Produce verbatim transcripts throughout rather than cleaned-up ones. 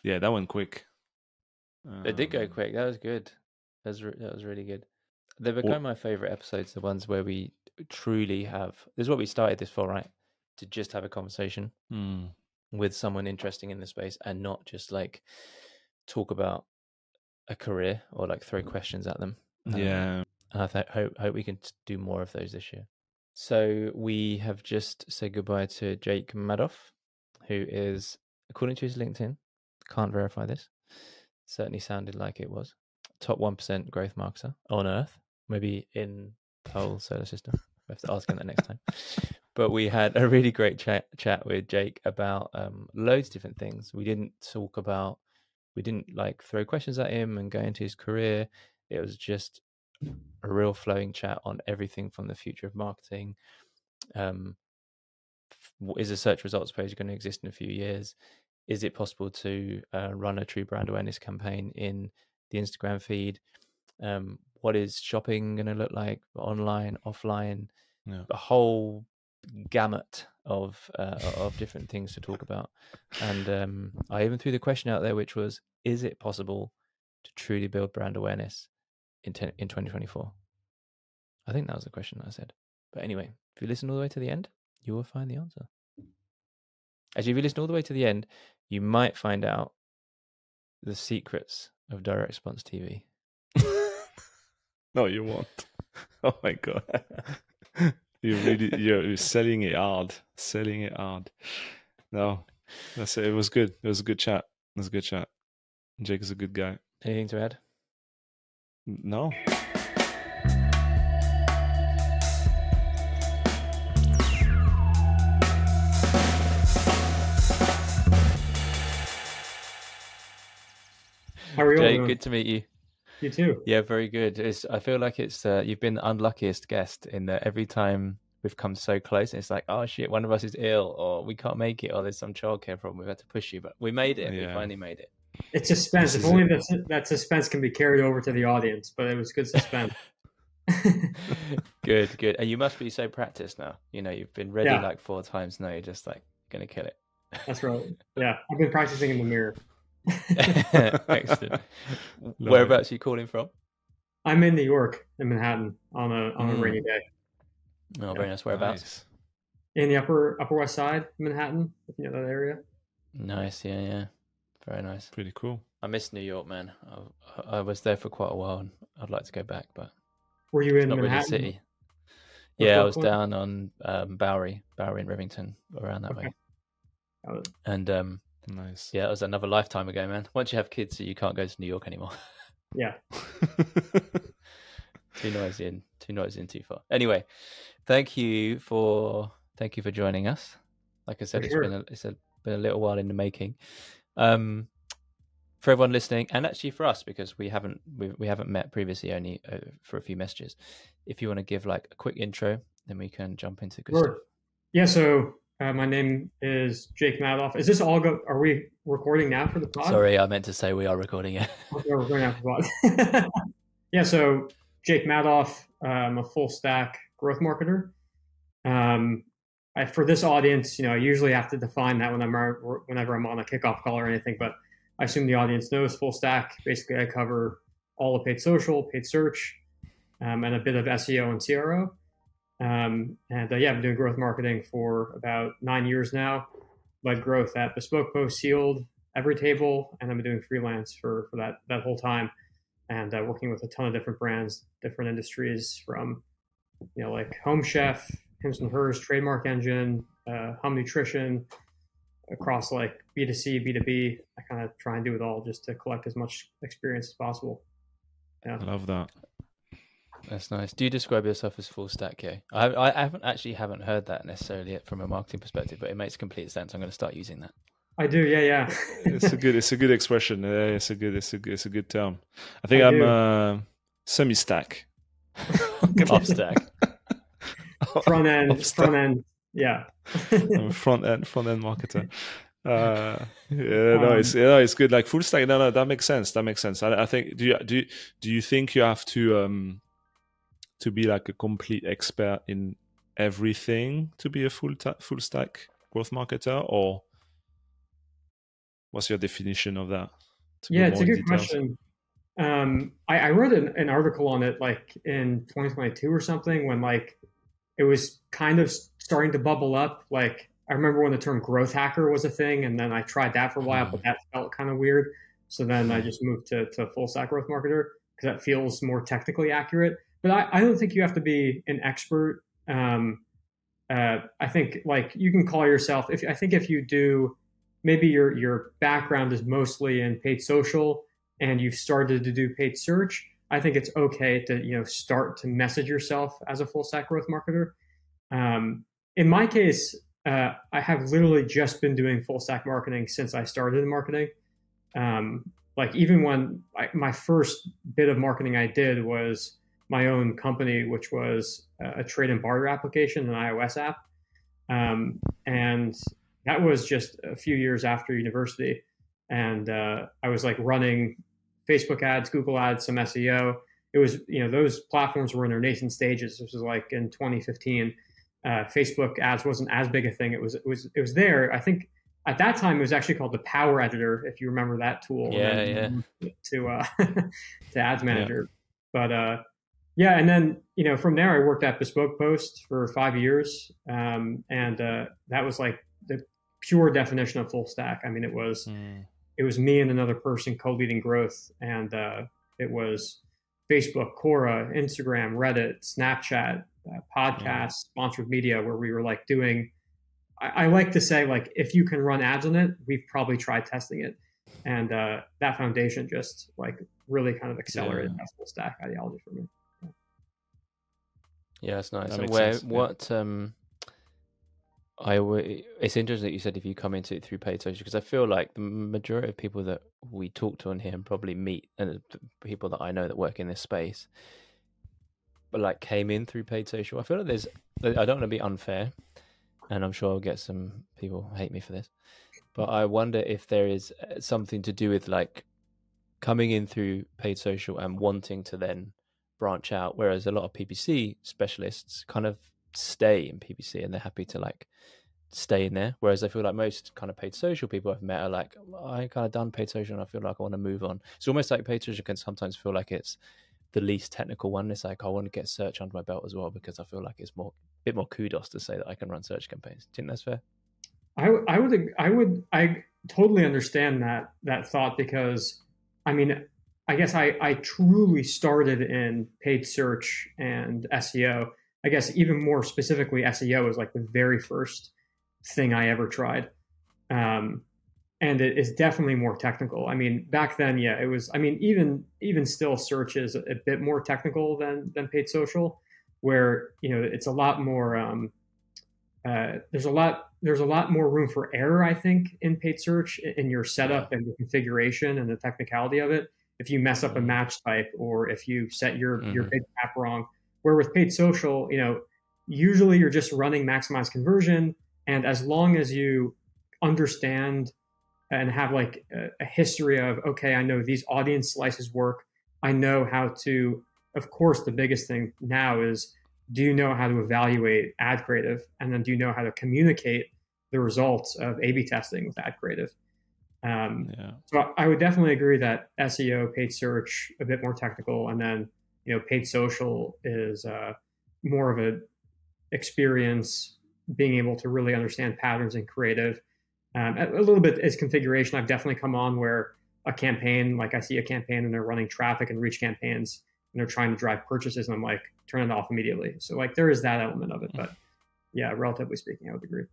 Yeah, that went quick. It did go Um, quick. That was good. That was re- that was really good. They or, become my favorite episodes, the ones where we truly have. This is what we started this for, right? To just have a conversation hmm, with someone interesting in the space, and not just like talk about a career or like throw questions at them. Um, yeah. and I th- hope hope we can t- do more of those this year. So we have just said goodbye to Jake Madoff, who is, according to his LinkedIn, can't verify this, certainly sounded like it was, top one percent growth marketer on Earth, maybe in the whole solar system. We have to ask him that next time. But we had a really great chat chat with Jake about um, loads of different things. We didn't talk about, we didn't like throw questions at him and go into his career. It was just a real flowing chat on everything from the future of marketing. Um, is a search results page going to exist in a few years? Is it possible to uh, run a true brand awareness campaign in the Instagram feed? Um, what is shopping going to look like, online, offline? Yeah. A whole gamut of uh, of different things to talk about. And um, I even threw the question out there, which was, is it possible to truly build brand awareness in ten, in twenty twenty-four? I think that was the question I said. But anyway, if you listen all the way to the end, you will find the answer. Actually, if you listen all the way to the end, you might find out the secrets of direct response T V. No, you won't. Oh my god. You really you're, you're selling it hard. Selling it hard. No. That's it. It was good. It was a good chat. It was a good chat. Jake is a good guy. Anything to add? No. How are you all Jake, doing? good to meet you. You too. Yeah, very good. It's, I feel like it's uh, you've been the unluckiest guest in that every time we've come so close, it's like, oh shit, one of us is ill, or we can't make it, or there's some childcare problem. We've had to push you, but we made it. We Yeah. finally made it. It's suspense. This If is only it. that that suspense can be carried over to the audience, but it was good suspense. Good, good. And you must be so practiced now. You know, you've been ready Yeah. like four times now. You're just like gonna kill it. That's right. Yeah, I've been practicing in the mirror. Excellent. Love Whereabouts are you calling from? I'm in New York, in Manhattan, on a on a Mm. rainy day. Oh, very nice. Whereabouts? Nice. In the upper Upper West Side, Manhattan, if you know that area. Nice. Yeah, yeah. Very nice. Pretty cool. I miss New York, man. I, I was there for quite a while, and I'd like to go back, but Were you it's in not really a Manhattan? city. With Yeah, I was Brooklyn? down on um, Bowery, Bowery and Rivington, around that Okay. way. Got it. And um, Nice. yeah, it was another lifetime ago, man. Once you have kids, you can't go to New York anymore. Yeah. Too noisy and too noisy and too far. Anyway, thank you for thank you for joining us. Like I said, For it's sure. been a, it's a, been a little while in the making. Um, for everyone listening, and actually for us, because we haven't we, we haven't met previously, only uh, for a few messages. If you want to give like a quick intro, then we can jump into good Sure. stuff. Yeah. So uh, my name is Jake Madoff. Is this all go? Are we recording now for the pod? Sorry, I meant to say we are recording it. Okay, we're recording now for the pod. Yeah. So Jake Madoff, I'm a full stack growth marketer. Um, I, for this audience, you know, I usually have to define that when I'm whenever I'm on a kickoff call or anything, but I assume the audience knows full stack. Basically, I cover all of paid social, paid search, um, and a bit of S E O and C R O. Um, and uh, yeah, I've been doing growth marketing for about nine years now. Led growth at Bespoke Post, Sealed, Everytable, and I've been doing freelance for for that that whole time, and uh, working with a ton of different brands, different industries, from you know like Home Chef, Hims and Hers, Trademark Engine, uh, Hum Nutrition, across like B two C, B two B. I kind of try and do it all just to collect as much experience as possible. Yeah. I love that. That's nice. Do you describe yourself as full stack, yeah? I, I haven't actually haven't heard that necessarily yet from a marketing perspective, but it makes complete sense. I'm going to start using that. I do, yeah, yeah. It's a good, it's a good expression. Yeah, it's a good, it's a good, it's a good term. I think I I'm do. uh, semi-stack. Off stack. Front end, Off stack. front end, yeah. I'm a front end, front end marketer. Uh, yeah, no, Um, it's yeah, it's good. Like full stack. No, no, that makes sense. That makes sense. I, I think. Do you do you, do you think you have to um to be like a complete expert in everything to be a full ta- full stack growth marketer, or what's your definition of that? To Yeah, go it's a more in good details. question. Um, I, I wrote an, an article on it like in twenty twenty-two or something when like it was kind of starting to bubble up. Like I remember when the term growth hacker was a thing, and then I tried that for a while, Hmm. but that felt kind of weird. So then I Hmm. just moved to, to full stack growth marketer because that feels more technically accurate. But I, I don't think you have to be an expert. Um, uh, I think like you can call yourself. If I think if you do, maybe your your background is mostly in paid social, and you've started to do paid search. I think it's okay to you know start to message yourself as a full stack growth marketer. Um, in my case, uh, I have literally just been doing full stack marketing since I started in marketing. Um, like even when I, my first bit of marketing I did was my own company, which was a trade and barter application, an iOS app, um, and that was just a few years after university. And uh, I was like running Facebook ads, Google ads, some S E O. It was you know those platforms were in their nascent stages. This was like in twenty fifteen. Uh, Facebook ads wasn't as big a thing. It was it was it was there. I think at that time it was actually called the Power Editor, if you remember that tool. Yeah, and yeah. then to uh, to Ads Manager, yeah. but uh, yeah, and then you know from there I worked at Bespoke Post for five years, um, and uh, that was like the pure definition of full stack. I mean, it was Mm. it was me and another person co-leading growth, and uh, it was Facebook, Quora, Instagram, Reddit, Snapchat, uh, podcasts, Yeah. sponsored media, where we were like doing. I, I like to say like if you can run ads on it, we've probably tried testing it, and uh, that foundation just like really kind of accelerated Yeah. that full stack ideology for me. Yeah, that's nice. That And makes where sense, yeah. what um I w- it's interesting that you said if you come into it through paid social, because I feel like the majority of people that we talk to on here and probably meet, and the people that I know that work in this space, but like came in through paid social. I feel like there's, I don't want to be unfair, and I'm sure I'll get some people hate me for this, but I wonder if there is something to do with like coming in through paid social and wanting to then branch out, whereas a lot of P P C specialists kind of stay in P P C and they're happy to like stay in there, whereas I feel like most kind of paid social people I've met are like, I kind of done paid social and I feel like I want to move on. It's almost like paid social can sometimes feel like it's the least technical one. It's like I want to get search under my belt as well, because I feel like it's more a bit more kudos to say that I can run search campaigns. Do you think that's fair? I, I would I would I totally understand that that thought, because I mean I guess I, I truly started in paid search and S E O. I guess even more specifically, S E O is like the very first thing I ever tried. Um, and it is definitely more technical. I mean, back then, yeah, it was, I mean, even, even still search is a bit more technical than, than paid social, where, you know, it's a lot more, um, uh, there's a lot, there's a lot more room for error, I think, in paid search in your setup Yeah. and the configuration and the technicality of it. If you mess up a Mhm. match type, or if you set your, Mhm. your bid cap wrong, where with paid social, you know, usually you're just running maximize conversion. And as long as you understand and have like a, a history of, okay, I know these audience slices work. I know how to, of course, the biggest thing now is, do you know how to evaluate ad creative? And then do you know how to communicate the results of A B testing with ad creative? Um, Yeah. so I would definitely agree that S E O, paid search, a bit more technical, and then you know paid social is uh, more of a experience, being able to really understand patterns in creative. Um, a, a little bit is configuration. I've definitely come on where a campaign, like I see a campaign and they're running traffic and reach campaigns and they're trying to drive purchases, and I'm like, turn it off immediately. So like there is that element of it, but yeah, relatively speaking, I would agree.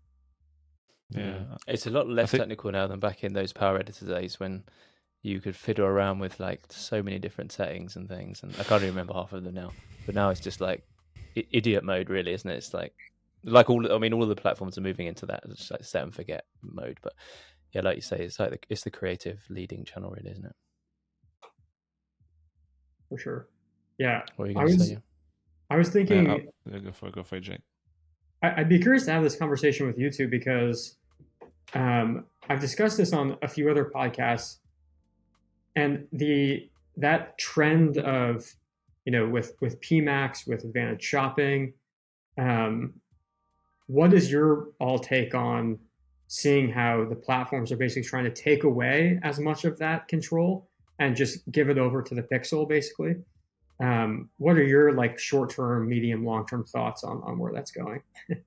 Yeah. It's a lot less think- technical now than back in those Power Editor days when you could fiddle around with like so many different settings and things, and I can't even remember half of them now. But now it's just like i- idiot mode, really, isn't it? It's like like all I mean, all of the platforms are moving into that, it's like set and forget mode. But yeah, like you say, it's like the, it's the creative leading channel, really, isn't it? For sure. Yeah. What are you I going to was, say? I was thinking, Yeah, I'll- go for it, go for it, Jake. I, I'd be curious to have this conversation with you two, because um, I've discussed this on a few other podcasts, and the that trend of you know with with P MAX, with Advantage Shopping, um, what is your all take on seeing how the platforms are basically trying to take away as much of that control and just give it over to the pixel, basically. Um, what are your like short-term, medium, long-term thoughts on, on where that's going?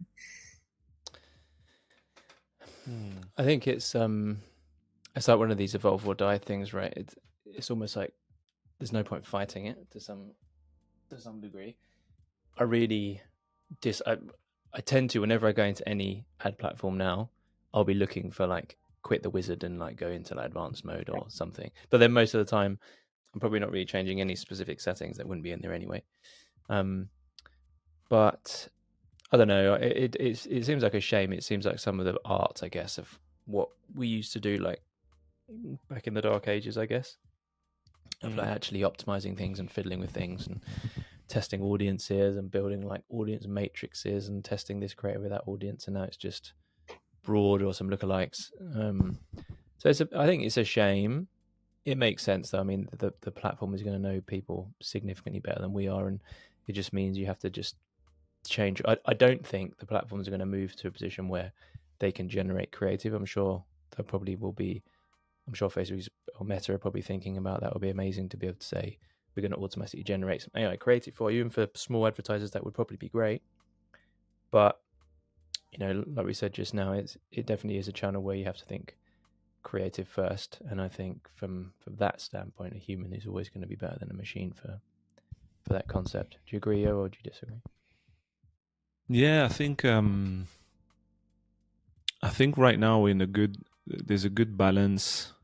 hmm. I think it's um, it's like one of these evolve or die things, right? It's it's almost like there's no point fighting it to some to some degree. I really dis I, I tend to, whenever I go into any ad platform now, I'll be looking for like quit the wizard and like go into like advanced mode or something. But then most of the time, I'm probably not really changing any specific settings that wouldn't be in there anyway. Um, but I don't know. It, it it it seems like a shame. It seems like some of the art, I guess, of what we used to do, like back in the dark ages, I guess, of like actually optimizing things and fiddling with things and testing audiences and building like audience matrices and testing this creative with that audience, and now it's just broad or some lookalikes. Um, so it's a, I think it's a shame. It makes sense though. I mean, the the platform is going to know people significantly better than we are, and it just means you have to just change. I, I don't think the platforms are going to move to a position where they can generate creative. I'm sure there probably will be. I'm sure Facebook or Meta are probably thinking about that. It would be amazing to be able to say we're going to automatically generate some A I creative for you, and for small advertisers that would probably be great. But you know, like we said just now, it's it definitely is a channel where you have to think creative first, and I think from from that standpoint, a human is always going to be better than a machine for for that concept. Do you agree, or do you disagree? Yeah, I think um, I think right now we're in a good. There's a good balance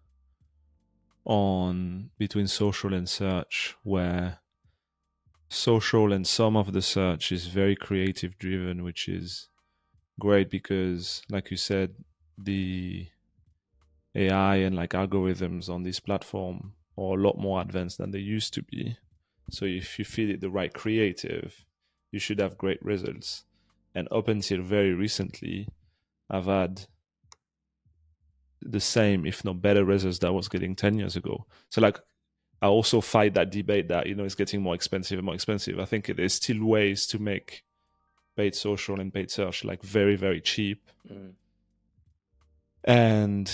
on between social and search, where social and some of the search is very creative driven, which is great because, like you said, the A I and like algorithms on this platform are a lot more advanced than they used to be. So if you feed it the right creative, you should have great results. And up until very recently, I've had the same, if not better results that I was getting ten years ago. So like, I also fight that debate that, you know, it's getting more expensive and more expensive. I think there's still ways to make paid social and paid search like very, very cheap. Mm. And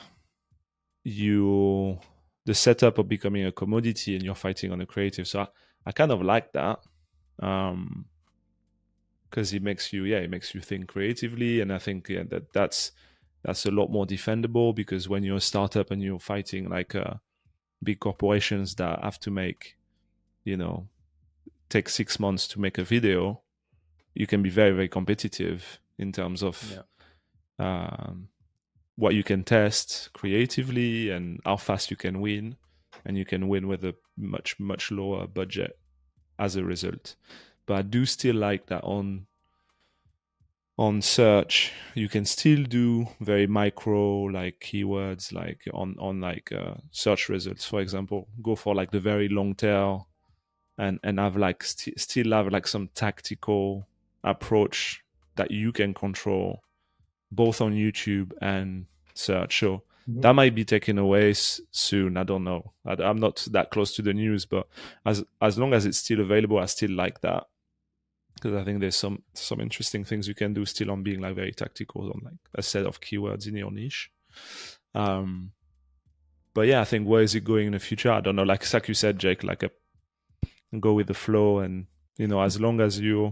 you, the setup of becoming a commodity and you're fighting on a creative. So I, I kind of like that. Um, because it makes you, yeah, it makes you think creatively. And I think yeah, that that's, that's a lot more defendable, because when you're a startup and you're fighting like uh, big corporations that have to make, you know, take six months to make a video, you can be very, very competitive in terms of yeah. um, what you can test creatively and how fast you can win. And you can win with a much, much lower budget as a result. But I do still like that on on search, you can still do very micro like keywords, like on, on like uh, search results, for example, go for like the very long tail and, and have like st- still have like some tactical approach that you can control both on YouTube and search. So mm-hmm. that might be taken away s- soon. I don't know. I, I'm not that close to the news, but as, as long as it's still available, I still like that. Because I think there's some some interesting things you can do still on being like very tactical on like a set of keywords in your niche. Um, but yeah, I think where is it going in the future? I don't know. Like, like you said, Jake, like a go with the flow, and you know, as long as you,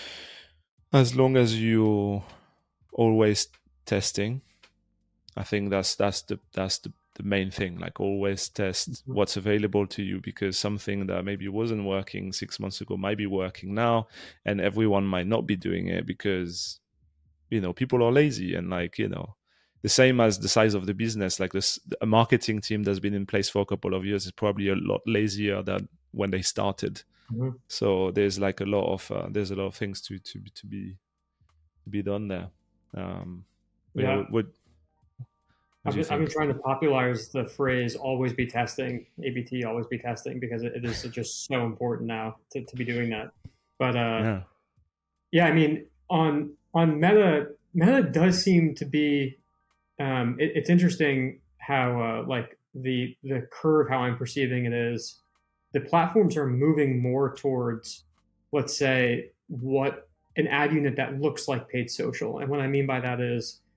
as long as you always testing, I think that's that's the that's the the main thing. Like always test mm-hmm. what's available to you, because something that maybe wasn't working six months ago might be working now, and everyone might not be doing it because, you know, people are lazy. And like, you know, the same as the size of the business, like this, a marketing team that's been in place for a couple of years is probably a lot lazier than when they started. Mm-hmm. So there's like a lot of uh, there's a lot of things to to to be to be done there. Um, yeah. yeah, would I've been, I've been trying to popularize the phrase "always be testing," A B T, always be testing, because it, it is just so important now to, to be doing that. But uh, yeah. yeah, I mean, on on Meta, Meta does seem to be. Um, it, it's interesting how uh, like the the curve, how I'm perceiving it is, the platforms are moving more towards, let's say, what an ad unit that looks like paid social. And what I mean by that is,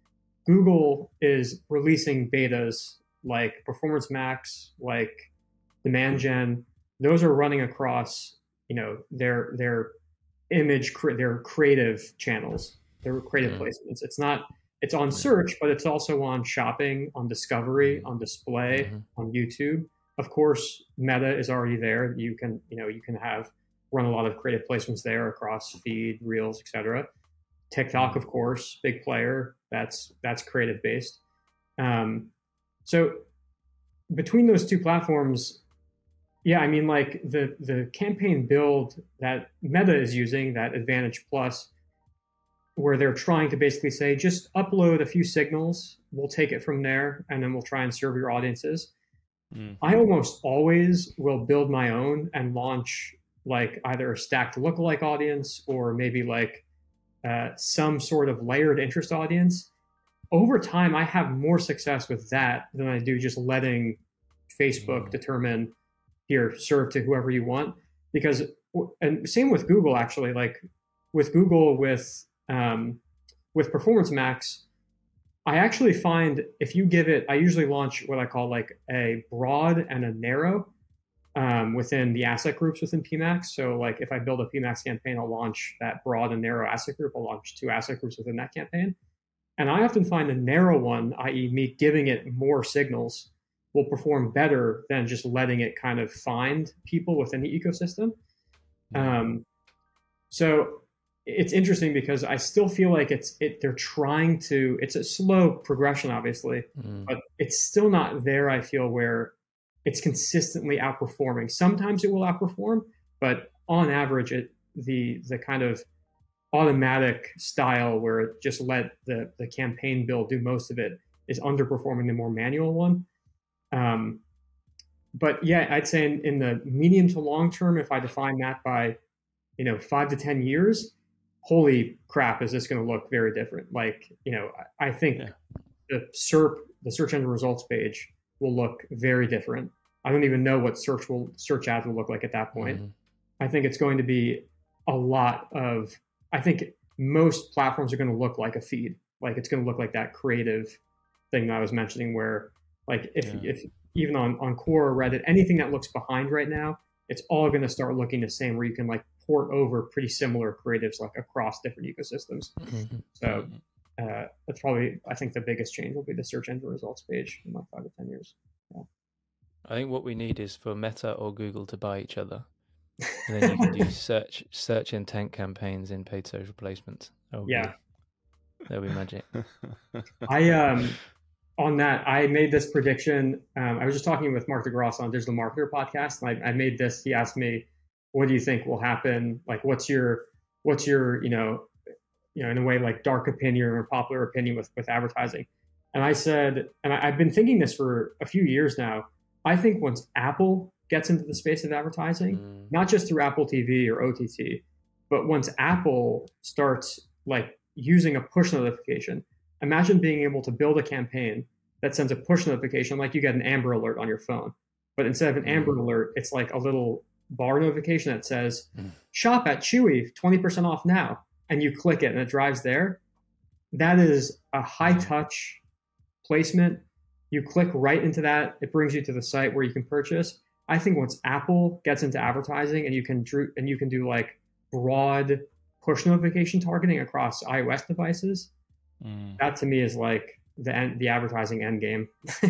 Google is releasing betas like Performance Max, like Demand Gen. Those are running across, you know, their their image, their creative channels, their creative mm. placements. It's not, it's on search, but it's also on shopping, on discovery, on display, mm-hmm. on YouTube. Of course, Meta is already there. You can, you know, you can have run a lot of creative placements there across feed, Reels, et cetera. TikTok, of course, big player. That's that's creative based. Um, so between those two platforms, yeah, I mean, like the the campaign build that Meta is using, that Advantage Plus, where they're trying to basically say, just upload a few signals, we'll take it from there, and then we'll try and serve your audiences. Mm. I almost always will build my own and launch like either a stacked lookalike audience or maybe like uh, some sort of layered interest audience. Over time, I have more success with that than I do just letting Facebook mm. determine, here, serve to whoever you want. Because, and same with Google, actually, like with Google, with um, with Performance Max, I actually find if you give it, I usually launch what I call like a broad and a narrow um, within the asset groups within P MAX. So like if I build a P MAX campaign, I'll launch that broad and narrow asset group. I'll launch two asset groups within that campaign. And I often find a narrow one, that is me giving it more signals, will perform better than just letting it kind of find people within the ecosystem. Um, so it's interesting because I still feel like it's it they're trying to, it's a slow progression, obviously, mm. but it's still not there, I feel, where it's consistently outperforming. Sometimes it will outperform, but on average, it the the kind of automatic style where it just let the, the campaign build do most of it is underperforming the more manual one. Um, but yeah, I'd say in, in the medium to long term, if I define that by, you know, five to ten years, holy crap, is this going to look very different? Like, you know, I, I think yeah. the SERP, the search engine results page, will look very different. I don't even know what search will search ads will look like at that point. Mm-hmm. I think it's going to be a lot of, I think most platforms are going to look like a feed. Like it's going to look like that creative thing that I was mentioning where like if, yeah. if even on, on Quora or Reddit, anything that looks behind right now, it's all going to start looking the same where you can like port over pretty similar creatives like across different ecosystems. Mm-hmm. So uh, that's probably, I think the biggest change will be the search engine results page in like five to ten years. Yeah. I think what we need is for Meta or Google to buy each other. And then you can do search search intent campaigns in paid social placements. That'll yeah. Be, that'll be magic. I, um, on that, I made this prediction. Um, I was just talking with Mark DeGrasse on Digital Marketer podcast, and I, I made this. He asked me, "What do you think will happen? Like, what's your, what's your, you know, you know, in a way, like dark opinion or popular opinion with with advertising?" And I said, and I, I've been thinking this for a few years now. I think once Apple gets into the space of advertising, mm. not just through Apple T V or O T T, but once Apple starts like using a push notification. Imagine being able to build a campaign that sends a push notification, like you get an Amber Alert on your phone. But instead of an Amber mm. Alert, it's like a little bar notification that says, mm. shop at Chewy, twenty percent off now. And you click it and it drives there. That is a high touch placement. You click right into that. It brings you to the site where you can purchase. I think once Apple gets into advertising and you can drew, and you can do like broad push notification targeting across iOS devices, Mm. that to me is like the end, the advertising end game.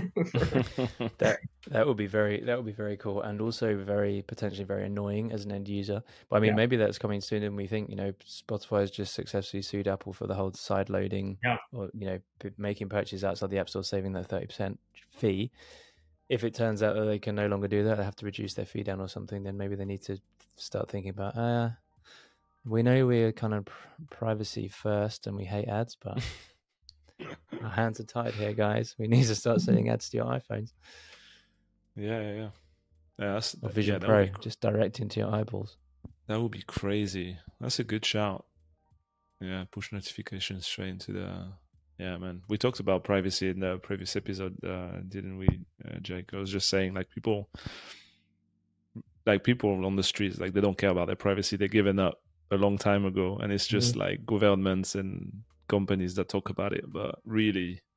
that that would be very that would be very cool, and also very potentially very annoying as an end user. But I mean, yeah. maybe that's coming soon, and we think, you know, Spotify has just successfully sued Apple for the whole side loading, yeah. or you know, making purchases outside the App Store, saving their thirty percent fee. If it turns out that they can no longer do that, they have to reduce their fee down or something, then maybe they need to start thinking about, uh, we know we're kind of privacy first and we hate ads, but our hands are tied here, guys. We need to start sending ads to your iPhones. Yeah, yeah, yeah. yeah that's, or Vision yeah, Pro, be, just direct into your eyeballs. That would be crazy. That's a good shout. Yeah, push notifications straight into the... Yeah, man. We talked about privacy in the previous episode, uh, didn't we, uh, Jake? I was just saying, like, people... Like, people on the streets, like, they don't care about their privacy. They're given up a long time ago, and it's just mm-hmm. like governments and companies that talk about it, but really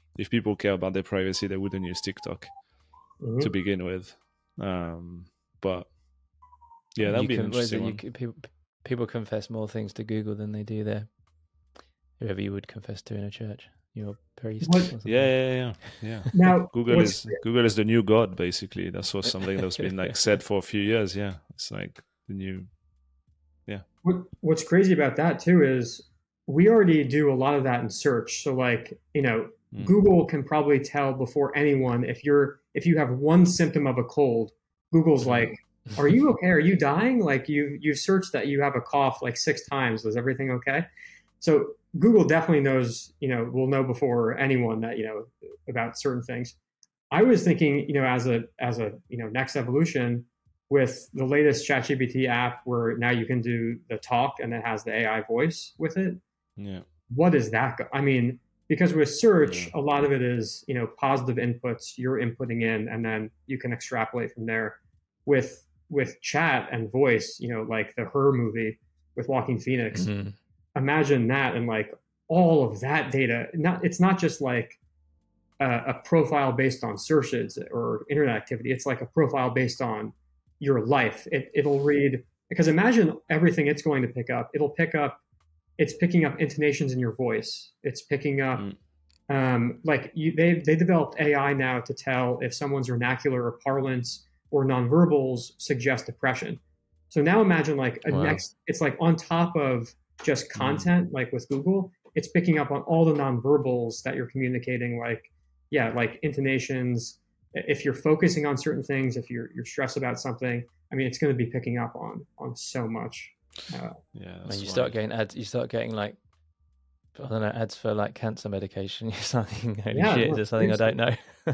if people care about their privacy, they wouldn't use TikTok Mhm. to begin with. Um, but yeah, that'd You be an can- what is it, interesting you one. c- people, people confess more things to Google than they do their whoever you would confess to in a church, your priest. What- or something. Yeah, yeah, yeah, yeah. Now, Google what's- is Google is the new god, basically. That's what something that's been like said for a few years. Yeah, it's like the new. What, what's crazy about that too is we already do a lot of that in search. So like, you know, Mm. Google can probably tell before anyone if you're if you have one symptom of a cold, Google's like, "Are you okay? Are you dying? Like you you searched that you have a cough like six times. Is everything okay?" So Google definitely knows, you know, will know before anyone that, you know, about certain things. I was thinking, you know, as a as a, you know, next evolution with the latest ChatGPT app where now you can do the talk and it has the A I voice with it. Yeah. What is that? Go- I mean, because with search, Yeah. a lot of it is, you know, positive inputs you're inputting in, and then you can extrapolate from there. With with chat and voice, you know, like the Her movie with Joaquin Phoenix. Mhm. Imagine that and like all of that data. Not it's not just like a, a profile based on searches or internet activity. It's like a profile based on your life. It, it'll read because imagine everything it's going to pick up. It'll pick up. It's picking up intonations in your voice. It's picking up. Mm. Um, like you, they they developed A I now to tell if someone's vernacular or parlance or nonverbals suggest depression. So now imagine like a Wow. next. It's like on top of just content, like with Google, it's picking up on all the nonverbals that you're communicating. Like yeah, like intonations. If you're focusing on certain things, if you're you're stressed about something, I mean, it's going to be picking up on on so much. Uh, Yeah. And that's you start wild. getting ads. You start getting like I don't know ads for like cancer medication. You're something. Holy Yeah, shit! no, Is there something I don't know?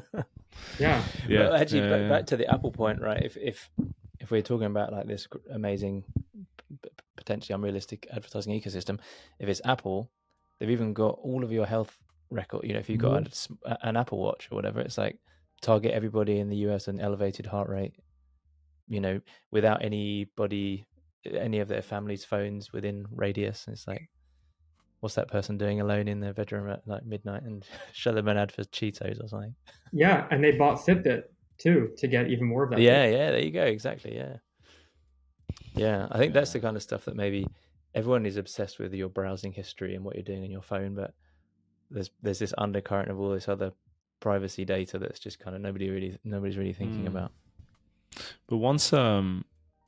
yeah, Yeah. But actually, yeah, back, yeah. back to the Apple point, right? If if if we're talking about like this gr- amazing, p- potentially unrealistic advertising ecosystem, if it's Apple, they've even got all of your health record. You know, if you've got a s- a- an Apple Watch or whatever, it's like target everybody in the U S an elevated heart rate. You know, without anybody, any of their family's phones within radius. And it's like, what's that person doing alone in their bedroom at like midnight? And show them an ad for Cheetos or something. yeah. And they bought Fitbit too to get even more of that. Yeah, data. yeah, there you go. Exactly. Yeah. Yeah. I think that's the kind of stuff that maybe everyone is obsessed with your browsing history and what you're doing on your phone, but there's there's this undercurrent of all this other privacy data that's just kind of nobody really nobody's really thinking Mm. about. But once um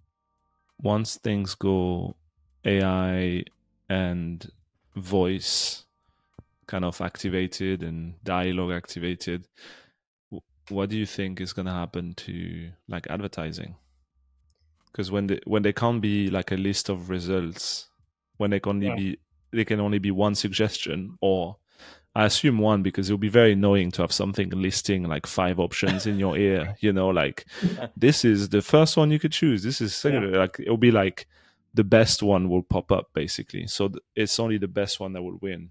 once things go A I and voice kind of activated and dialogue activated, w- what do you think is going to happen to like advertising? Because when they when they can't be like a list of results, when they can only Yeah. be they can only be one suggestion, or I assume one, because it'll be very annoying to have something listing like five options in your ear, you know, like this is the first one you could choose. This is second, like it'll be like the best one will pop up basically. So th- it's only the best one that will win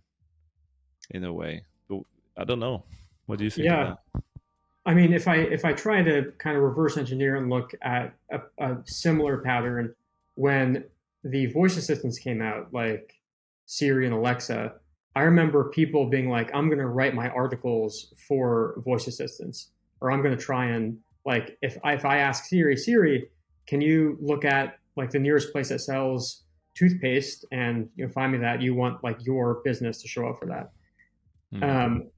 in a way. But I don't know. What do you think Yeah. of that? I mean, if I if I try to kind of reverse engineer and look at a, a similar pattern when the voice assistants came out, like Siri and Alexa, I remember people being like, "I'm going to write my articles for voice assistants," or "I'm going to try and like if I, if I ask Siri, Siri, can you look at like the nearest place that sells toothpaste and you know find me that you want like your business to show up for that." Hmm. Um,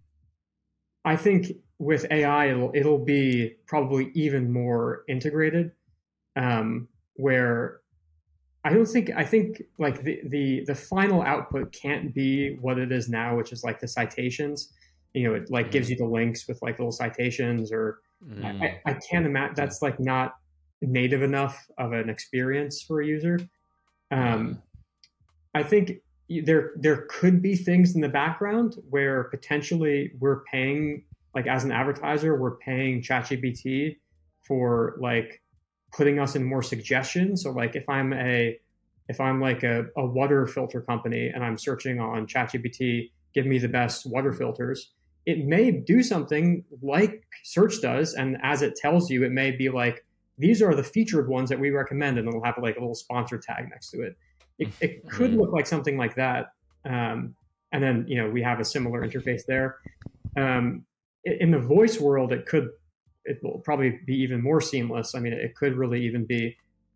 I think with A I, it'll it'll be probably even more integrated, um, where I don't think I think like the, the the final output can't be what it is now, which is like the citations. You know, it like gives you the links with like little citations, or Mm. I, I can't imagine that's like not native enough of an experience for a user. Um, I think there there could be things in the background where potentially we're paying, like as an advertiser, we're paying ChatGPT for like putting us in more suggestions. So like if I'm a if I'm like a, a water filter company and I'm searching on ChatGPT, give me the best water filters, it may do something like search does, and as it tells you, it may be like these are the featured ones that we recommend, and it'll have like a little sponsor tag next to it. It, it could Mhm. look like something like that, um, and then you know we have a similar interface there. Um, in the voice world, it could, it will probably be even more seamless. I mean, it could really even be.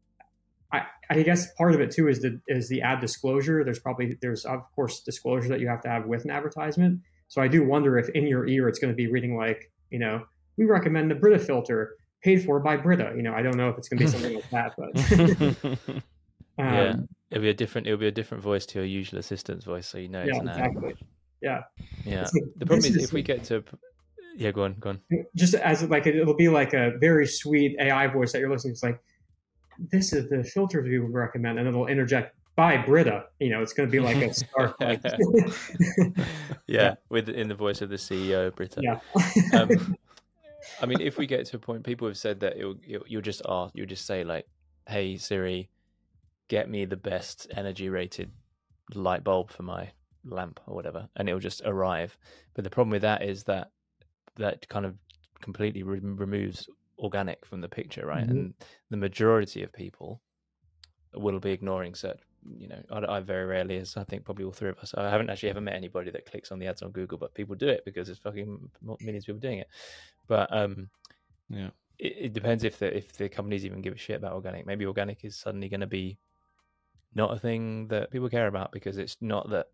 I, I guess part of it too is the is the ad disclosure. There's probably there's of course disclosure that you have to have with an advertisement. So I do wonder if in your ear it's going to be reading like, you know, we recommend the Brita filter paid for by Brita. You know, I don't know if it's going to be something like that, but um, yeah, it'll be a different it'll be a different voice to your usual assistant's voice, so you know it's yeah, an ad. exactly. Yeah, Yeah. like, The problem is, is if we get to yeah, go on, go on. Just as like it'll be like a very sweet A I voice that you're listening to. It's like, this is the filters we would recommend, and it'll interject by Brita. You know, it's going to be like a stark, like yeah, yeah, with in the voice of the C E O, Brita. yeah. um, I mean, if we get to a point, people have said that it'll, it'll, you'll just ask, you'll just say like, "Hey Siri, get me the best energy rated light bulb for my lamp or whatever," and it'll just arrive. But the problem with that is that that kind of completely re- removes organic from the picture, right? Mm-hmm. And the majority of people will be ignoring search. You know, I, I very rarely, as I think probably all three of us, I haven't actually ever met anybody that clicks on the ads on Google, but people do it because there's fucking millions of people doing it. But um, yeah, it, it depends if the if the companies even give a shit about organic. Maybe organic is suddenly going to be not a thing that people care about because it's not that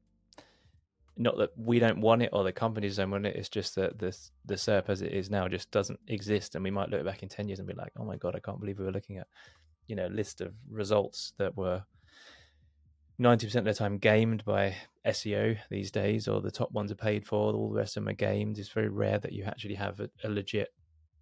not that we don't want it or the companies don't want it. It's just that the the S E R P as it is now just doesn't exist, and we might look back in ten years and be like, oh my god, I can't believe we were looking at, you know, a list of results that were ninety percent of the time gamed by S E O these days, or the top ones are paid for, all the rest of them are gamed. It's very rare that you actually have a, a legit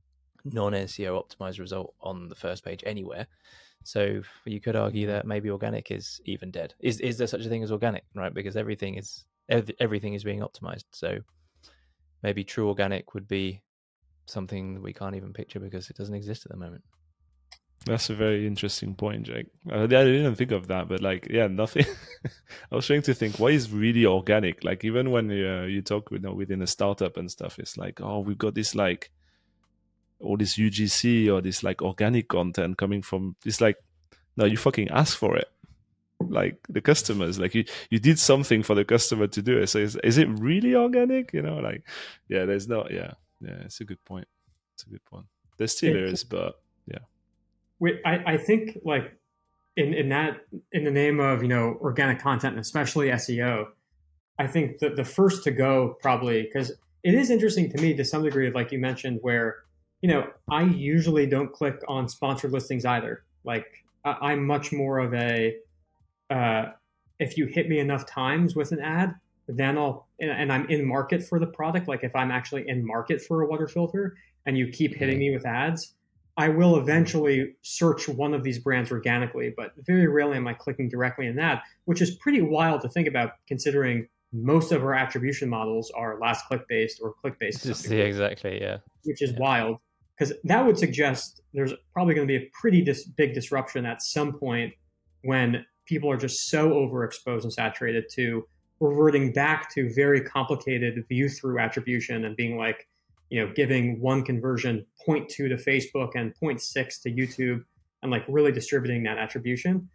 non-S E O optimized result on the first page anywhere. So you could argue that maybe organic is even dead. Is is there such a thing as organic, right? Because everything is everything is being optimized. So maybe true organic would be something that we can't even picture because it doesn't exist at the moment. That's a very interesting point, Jake. Uh, I didn't think of that, but like, yeah, nothing. I was trying to think what is really organic. Like, even when you, uh, you talk, you know, within a startup and stuff, it's like, oh, we've got this like all this U G C or this like organic content coming from this. Like, no, you fucking ask for it. Like the customers, like you, you did something for the customer to do it. So is, is it really organic? You know, like, yeah, there's no, yeah, yeah, it's a good point. It's a good point. There still It, is, but yeah. Wait, I, I think like in, in that, in the name of, you know, organic content, and especially S E O, I think that the first to go probably, because it is interesting to me to some degree of like you mentioned where, you know, I usually don't click on sponsored listings either. Like I, I'm much more of a, uh, if you hit me enough times with an ad, then I'll, and, and I'm in market for the product. Like if I'm actually in market for a water filter and you keep hitting me with ads, I will eventually search one of these brands organically, but very rarely am I clicking directly in that, which is pretty wild to think about considering most of our attribution models are last click based or click based. Yeah, exactly. Yeah. Which is yeah. wild because that would suggest there's probably going to be a pretty dis- big disruption at some point when people are just so overexposed and saturated to reverting back to very complicated view through attribution and being like, you know, giving one conversion zero point two to Facebook and zero point six to YouTube and like really distributing that attribution.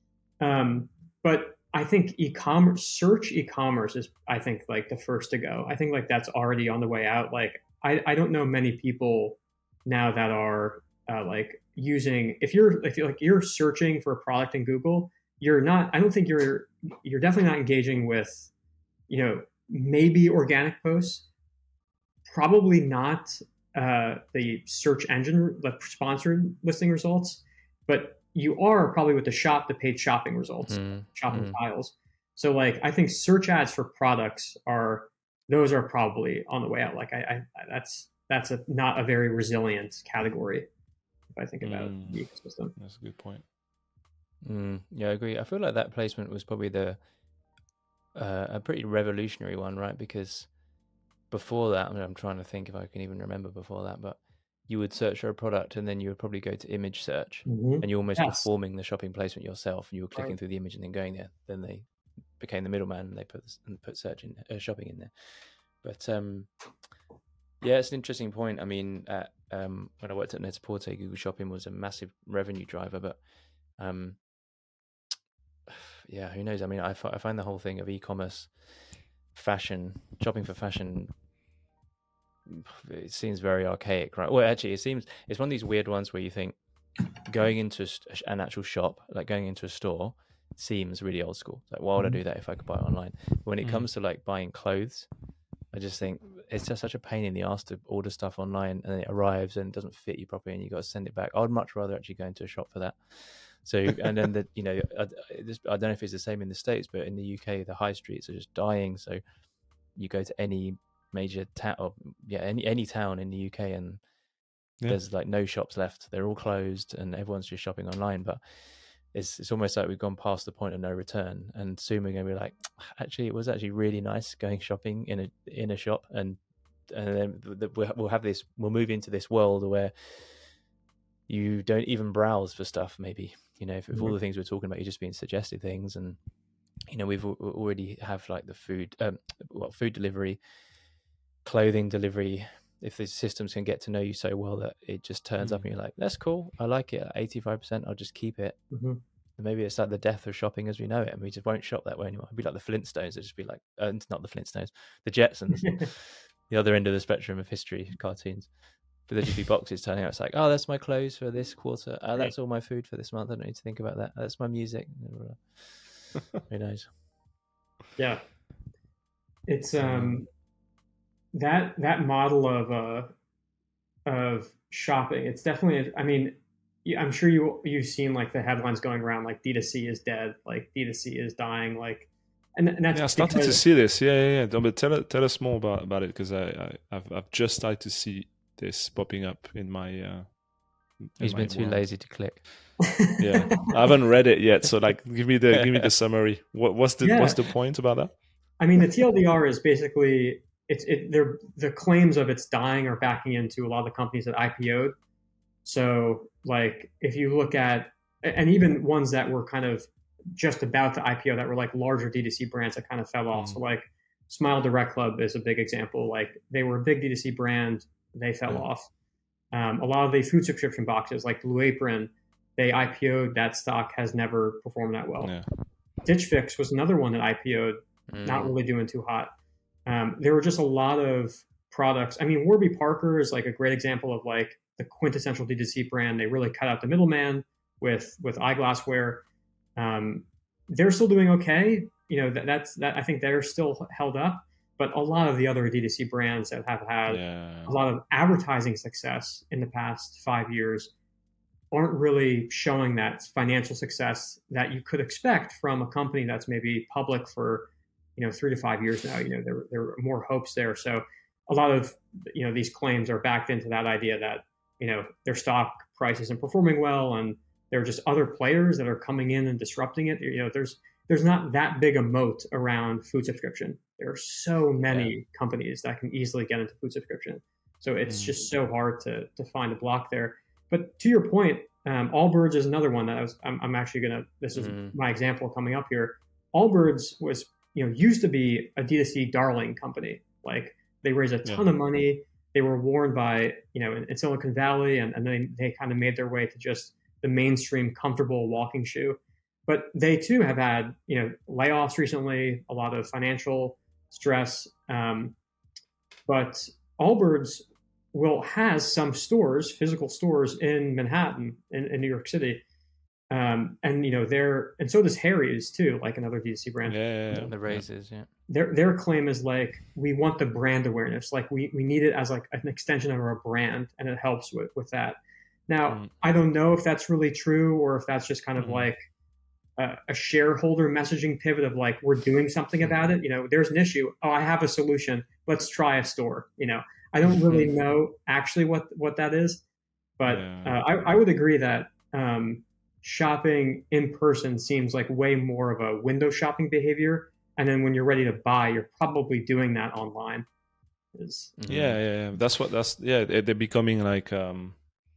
Um, but I think e-commerce, search e-commerce is, I think, like the first to go. I think like that's already on the way out. Like, I, I don't know many people now that are uh, like using, if you're, if you're like, you're searching for a product in Google, you're not, I don't think you're, you're definitely not engaging with, you know, maybe organic posts, probably not uh, the search engine, the sponsored listing results, but you are probably with the shop, the paid shopping results, mm, shopping mm. tiles. So like, I think search ads for products are, those are probably on the way out. Like I, I that's, that's a, not a very resilient category. If I think about mm. the ecosystem. That's a good point. Mm, yeah, I agree. I feel like that placement was probably the, uh, a pretty revolutionary one, right? Because before that, I mean, I'm trying to think if I can even remember before that, but you would search for a product and then you would probably go to image search mm-hmm. and you're almost yes. performing the shopping placement yourself and you were clicking right. through the image and then going there. Then they became the middleman and they put and put search in uh, shopping in there. But um, yeah, it's an interesting point. I mean, at, um, when I worked at Net-a-Porter, Google Shopping was a massive revenue driver, but um, yeah, who knows? I mean, I, f- I find the whole thing of e-commerce, fashion, shopping for fashion it seems very archaic, right? Well, actually, it seems it's one of these weird ones where you think going into an actual shop, like going into a store, seems really old school. Like, why would I do that if I could buy it online? But when it mm. comes to like buying clothes, I just think it's just such a pain in the ass to order stuff online and then it arrives and doesn't fit you properly and you got to send it back. I'd much rather actually go into a shop for that. So, and then the, you know, I, I don't know if it's the same in the States, but in the U K, the high streets are just dying. So you go to any major town, or yeah, any, any town in the U K and yeah. there's like no shops left. They're all closed and everyone's just shopping online. But it's it's almost like we've gone past the point of no return. And soon we're going to be like, actually, it was actually really nice going shopping in a in a shop. And and then we'll have this, we'll move into this world where you don't even browse for stuff, maybe. You know, if, if all the things we're talking about, you're just being suggested things. And, you know, we've already have like the food, um, well, food delivery, clothing delivery. If the systems can get to know you so well that it just turns mm-hmm. up and you're like, that's cool, I like it at eighty-five percent, I'll just keep it. Mm-hmm. And maybe it's like the death of shopping as we know it, and we just won't shop that way anymore. It'd be like the Flintstones. It'd just be like, uh, not the Flintstones, the Jetsons, the other end of the spectrum of history cartoons. But there'd just be boxes turning out. It's like, oh, that's my clothes for this quarter. Oh, that's all my food for this month. I don't need to think about that. That's my music. Who knows? Yeah. It's um that that model of uh of shopping. It's definitely. I mean, I'm sure you you've seen like the headlines going around like D two C is dead, like D two C is dying, like. And, and that's yeah, I started because... to see this. Yeah, yeah, yeah. But tell tell us more about, about it because I, I I've I've just started to see this popping up in my. Uh, in He's my been too world. lazy to click. Yeah, I haven't read it yet. So like, give me the give me the summary. What what's the yeah. what's the point about that? I mean, the T L D R is basically it's it. They're, the claims of it's dying are backing into a lot of the companies that I P O'd. So like, if you look at and even ones that were kind of just about to I P O that were like larger D two C brands that kind of fell off. Mm. So like Smile Direct Club is a big example. Like they were a big D two C brand, they fell yeah. off. Um, a lot of the food subscription boxes like Blue Apron, they I P O'd, that stock has never performed that well. Yeah. Ditch Fix was another one that I P O'd, mm. not really doing too hot. Um, there were just a lot of products. I mean, Warby Parker is like a great example of like the quintessential D two C brand. They really cut out the middleman with, with eyeglassware. Um, they're still doing okay. You know, that, that's that. I think they're still held up, but a lot of the other D two C brands that have had yeah. a lot of advertising success in the past five years aren't really showing that financial success that you could expect from a company that's maybe public for, you know, three to five years now. You know, there, there are more hopes there. So a lot of, you know, these claims are backed into that idea that, you know, their stock price isn't performing well and there are just other players that are coming in and disrupting it. You know, there's there's not that big a moat around food subscription. There are so many yeah. companies that can easily get into food subscription. So it's mm. just so hard to to find a block there. But to your point, um, Allbirds is another one that I was. I'm, I'm actually gonna. This is mm. my example coming up here. Allbirds was, you know, used to be a D two C darling company. Like they raised a ton yeah. of money. They were warned by, you know, in, in Silicon Valley, and, and then they kind of made their way to just the mainstream comfortable walking shoe. But they too have had, you know, layoffs recently, a lot of financial stress. Um, but Allbirds will has some stores, physical stores in Manhattan, in, in New York City. Um, and, you know, they're, and so does Harry's too, like another D two C brand. Yeah, yeah, yeah. The Raises, yeah. Their their claim is like, we want the brand awareness. Like we, we need it as like an extension of our brand, and it helps with, with that. Now, mm. I don't know if that's really true or if that's just kind of mm. like a, a shareholder messaging pivot of like, we're doing something about it. You know, there's an issue. Oh, I have a solution. Let's try a store. You know, I don't really know actually what, what that is, but yeah. uh, I, I would agree that um, shopping in person seems like way more of a window shopping behavior. And then when you're ready to buy, you're probably doing that online. Is, yeah, yeah, yeah. That's what that's, yeah, they're becoming like, um,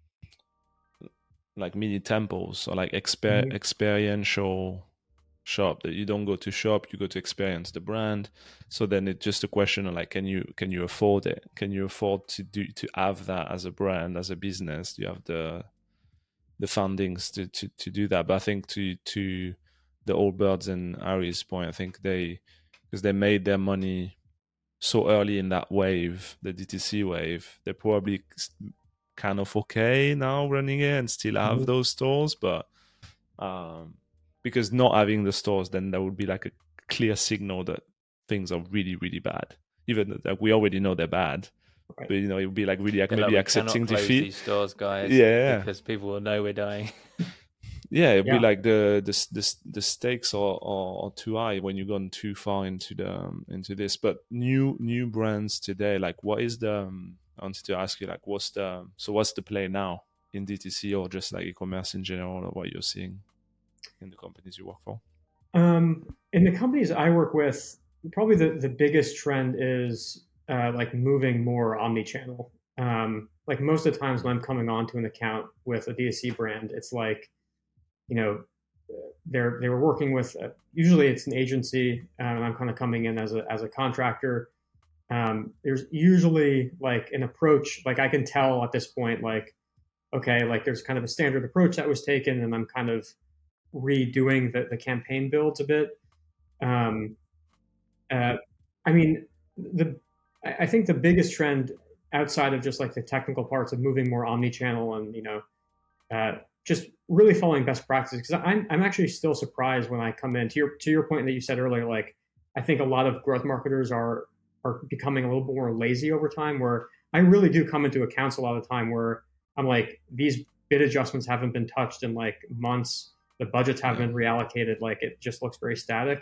like mini temples or like exper- mm-hmm. experiential shop that you don't go to shop, you go to experience the brand. So then it's just a question of like, can you can you afford it? Can you afford to do to have that as a brand, as a business? Do you have the the fundings to, to, to do that? But I think to to the Allbirds and Harry's point, I think they because they made their money so early in that wave, the D T C wave. They're probably kind of okay now running it and still have Mhm. those stores, but um, because not having the stores, then that would be like a clear signal that things are really, really bad. Even like we already know they're bad, Right. but you know it would be like really like Yeah, maybe like, we accepting cannot close defeat. these stores, guys. Yeah. Because people will know we're dying. Yeah, it'd Yeah. be like the the the, the stakes are, are, are too high when you've gone too far into the um, into this. But new new brands today, like what is the? Um, I wanted to ask you, like, what's the so what's the play now in D T C or just like e-commerce in general, or what you're seeing in the companies you work for? Um, in the companies I work with, probably the, the biggest trend is uh, like moving more omni-channel. Um, like most of the times when I'm coming onto an account with a D S C brand, it's like, you know, they're they were working with uh, usually it's an agency, um, and I'm kind of coming in as a as a contractor. Um, there's usually like an approach, like I can tell at this point, like okay, like there's kind of a standard approach that was taken, and I'm kind of redoing the, the campaign builds a bit. Um, uh, I mean, the I think the biggest trend outside of just like the technical parts of moving more omni-channel and you know uh, just really following best practices, because I'm I'm actually still surprised when I come in to your to your point that you said earlier. Like I think a lot of growth marketers are are becoming a little bit more lazy over time. Where I really do come into accounts a lot of the time where I'm like these bid adjustments haven't been touched in like months. The budgets haven't Yeah. been reallocated. Like it just looks very static.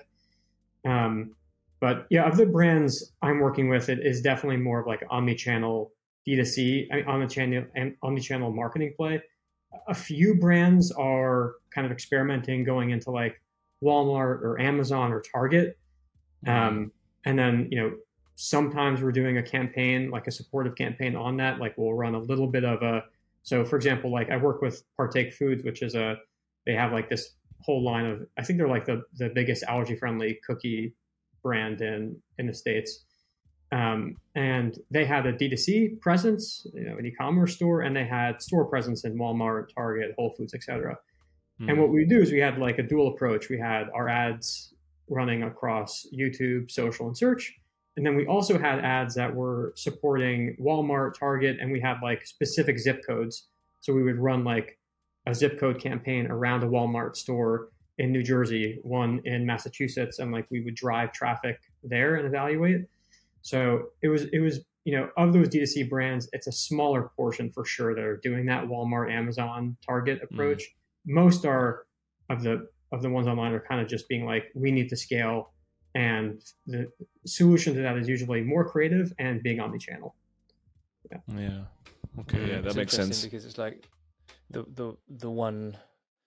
Um, but yeah, of the brands I'm working with, it is definitely more of like omni-channel D two C, I mean, omni-channel and omni-channel marketing play. A few brands are kind of experimenting going into like Walmart or Amazon or Target. Um, and then, you know, sometimes we're doing a campaign, like a supportive campaign on that. Like we'll run a little bit of a, so for example, like I work with Partake Foods, which is a, they have like this whole line of, I think they're like the, the biggest allergy friendly cookie brand in, in the States. Um, and they had a D two C presence, you know, an e-commerce store, and they had store presence in Walmart, Target, Whole Foods, et cetera. Mm. And what we do is we had like a dual approach. We had our ads running across YouTube, social, and search. And then we also had ads that were supporting Walmart, Target, and we had like specific zip codes. So we would run like a zip code campaign around a Walmart store in New Jersey, one in Massachusetts, and like we would drive traffic there and evaluate. So it was it was you know of those D two C brands, it's a smaller portion for sure that are doing that Walmart, Amazon, Target approach. Mm. Most are of the of the ones online are kind of just being like, we need to scale, and the solution to that is usually more creative and being omni-channel. Yeah. Yeah. Okay. Yeah, yeah that makes sense. Because it's like the the the one.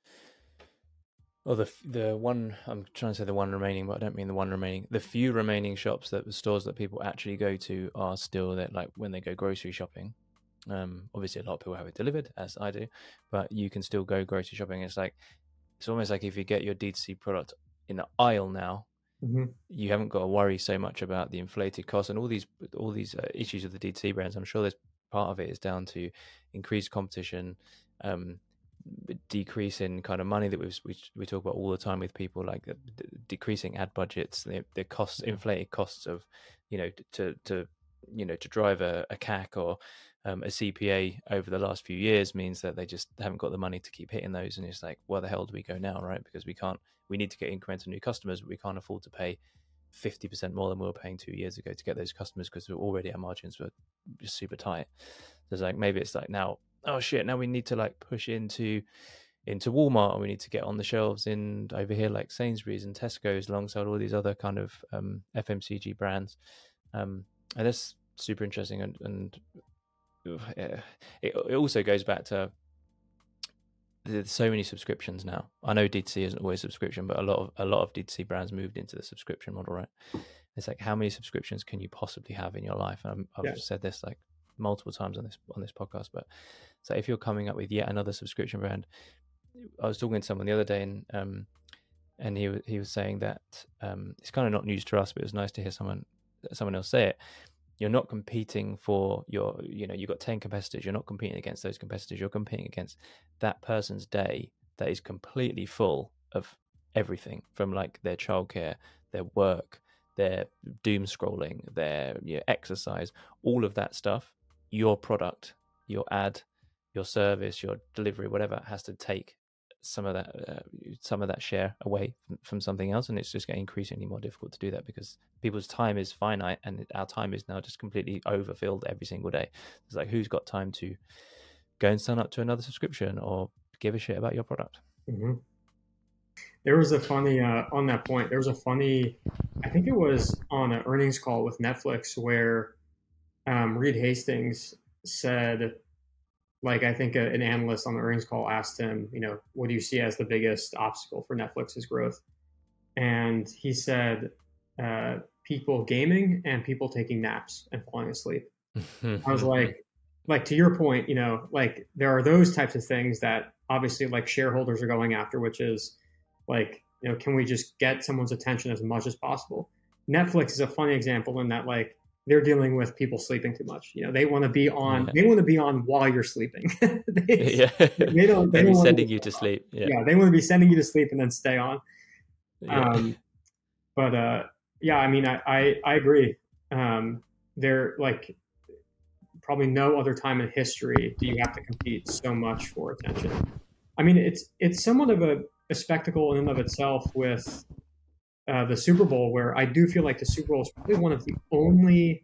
Or the the one I'm trying to say the one remaining, but I don't mean the one remaining. The few remaining shops that the stores that people actually go to are still that like when they go grocery shopping. Um, obviously, a lot of people have it delivered, as I do, but you can still go grocery shopping. It's like it's almost like if you get your D two C product in the aisle now, mm-hmm. you haven't got to worry so much about the inflated costs and all these all these uh, issues of the D two C brands. I'm sure there's part of it is down to increased competition. Um, decrease in kind of money that we we we talk about all the time with people, like uh, d- decreasing ad budgets, the the costs, inflated costs of, you know, to to you know to drive a, a C A C or um, a C P A over the last few years means that they just haven't got the money to keep hitting those, and it's like, where the hell do we go now, right? Because we can't, we need to get incremental new customers, but we can't afford to pay fifty percent more than we were paying two years ago to get those customers because already our margins were just super tight. So it's like maybe it's like now, oh shit, now we need to like push into into Walmart, and we need to get on the shelves in over here like Sainsbury's and Tesco's alongside all these other kind of um, F M C G brands. Um, and that's super interesting. And, and uh, it, it also goes back to there's so many subscriptions now. I know D two C isn't always subscription, but a lot of a lot of D two C brands moved into the subscription model, right? It's like, how many subscriptions can you possibly have in your life? And I've yeah. said this like multiple times on this on this podcast, but so if you're coming up with yet another subscription brand, I was talking to someone the other day, and um, and he he was saying that um, it's kind of not news to us, but it was nice to hear someone someone else say it. You're not competing for your, you know, you've got ten competitors. You're not competing against those competitors. You're competing against that person's day that is completely full of everything from like their childcare, their work, their doom scrolling, their you know, exercise, all of that stuff, your product, your ad, your service, your delivery, whatever, has to take some of that uh, some of that share away from, from something else, and it's just getting increasingly more difficult to do that because people's time is finite, and our time is now just completely overfilled every single day. It's like, who's got time to go and sign up to another subscription or give a shit about your product? Mm-hmm. There was a funny uh, on that point. There was a funny, I think it was on an earnings call with Netflix where um, Reed Hastings said, like, I think a, an analyst on the earnings call asked him, you know, what do you see as the biggest obstacle for Netflix's growth? And he said, uh, people gaming and people taking naps and falling asleep. I was like, like to your point, you know, like there are those types of things that obviously like shareholders are going after, which is like, you know, can we just get someone's attention as much as possible? Netflix is a funny example in that like they're dealing with people sleeping too much. You know, they want to be on, yeah. they want to be on while you're sleeping. they, yeah. they don't, they They'll don't be sending to you to sleep. Yeah. yeah. They want to be sending you to sleep and then stay on. Yeah. Um, but uh, yeah, I mean, I, I, I agree. Um, they're like, probably no other time in history do you have to compete so much for attention. I mean, it's it's somewhat of a, a spectacle in and of itself with uh, the Super Bowl, where I do feel like the Super Bowl is probably one of the only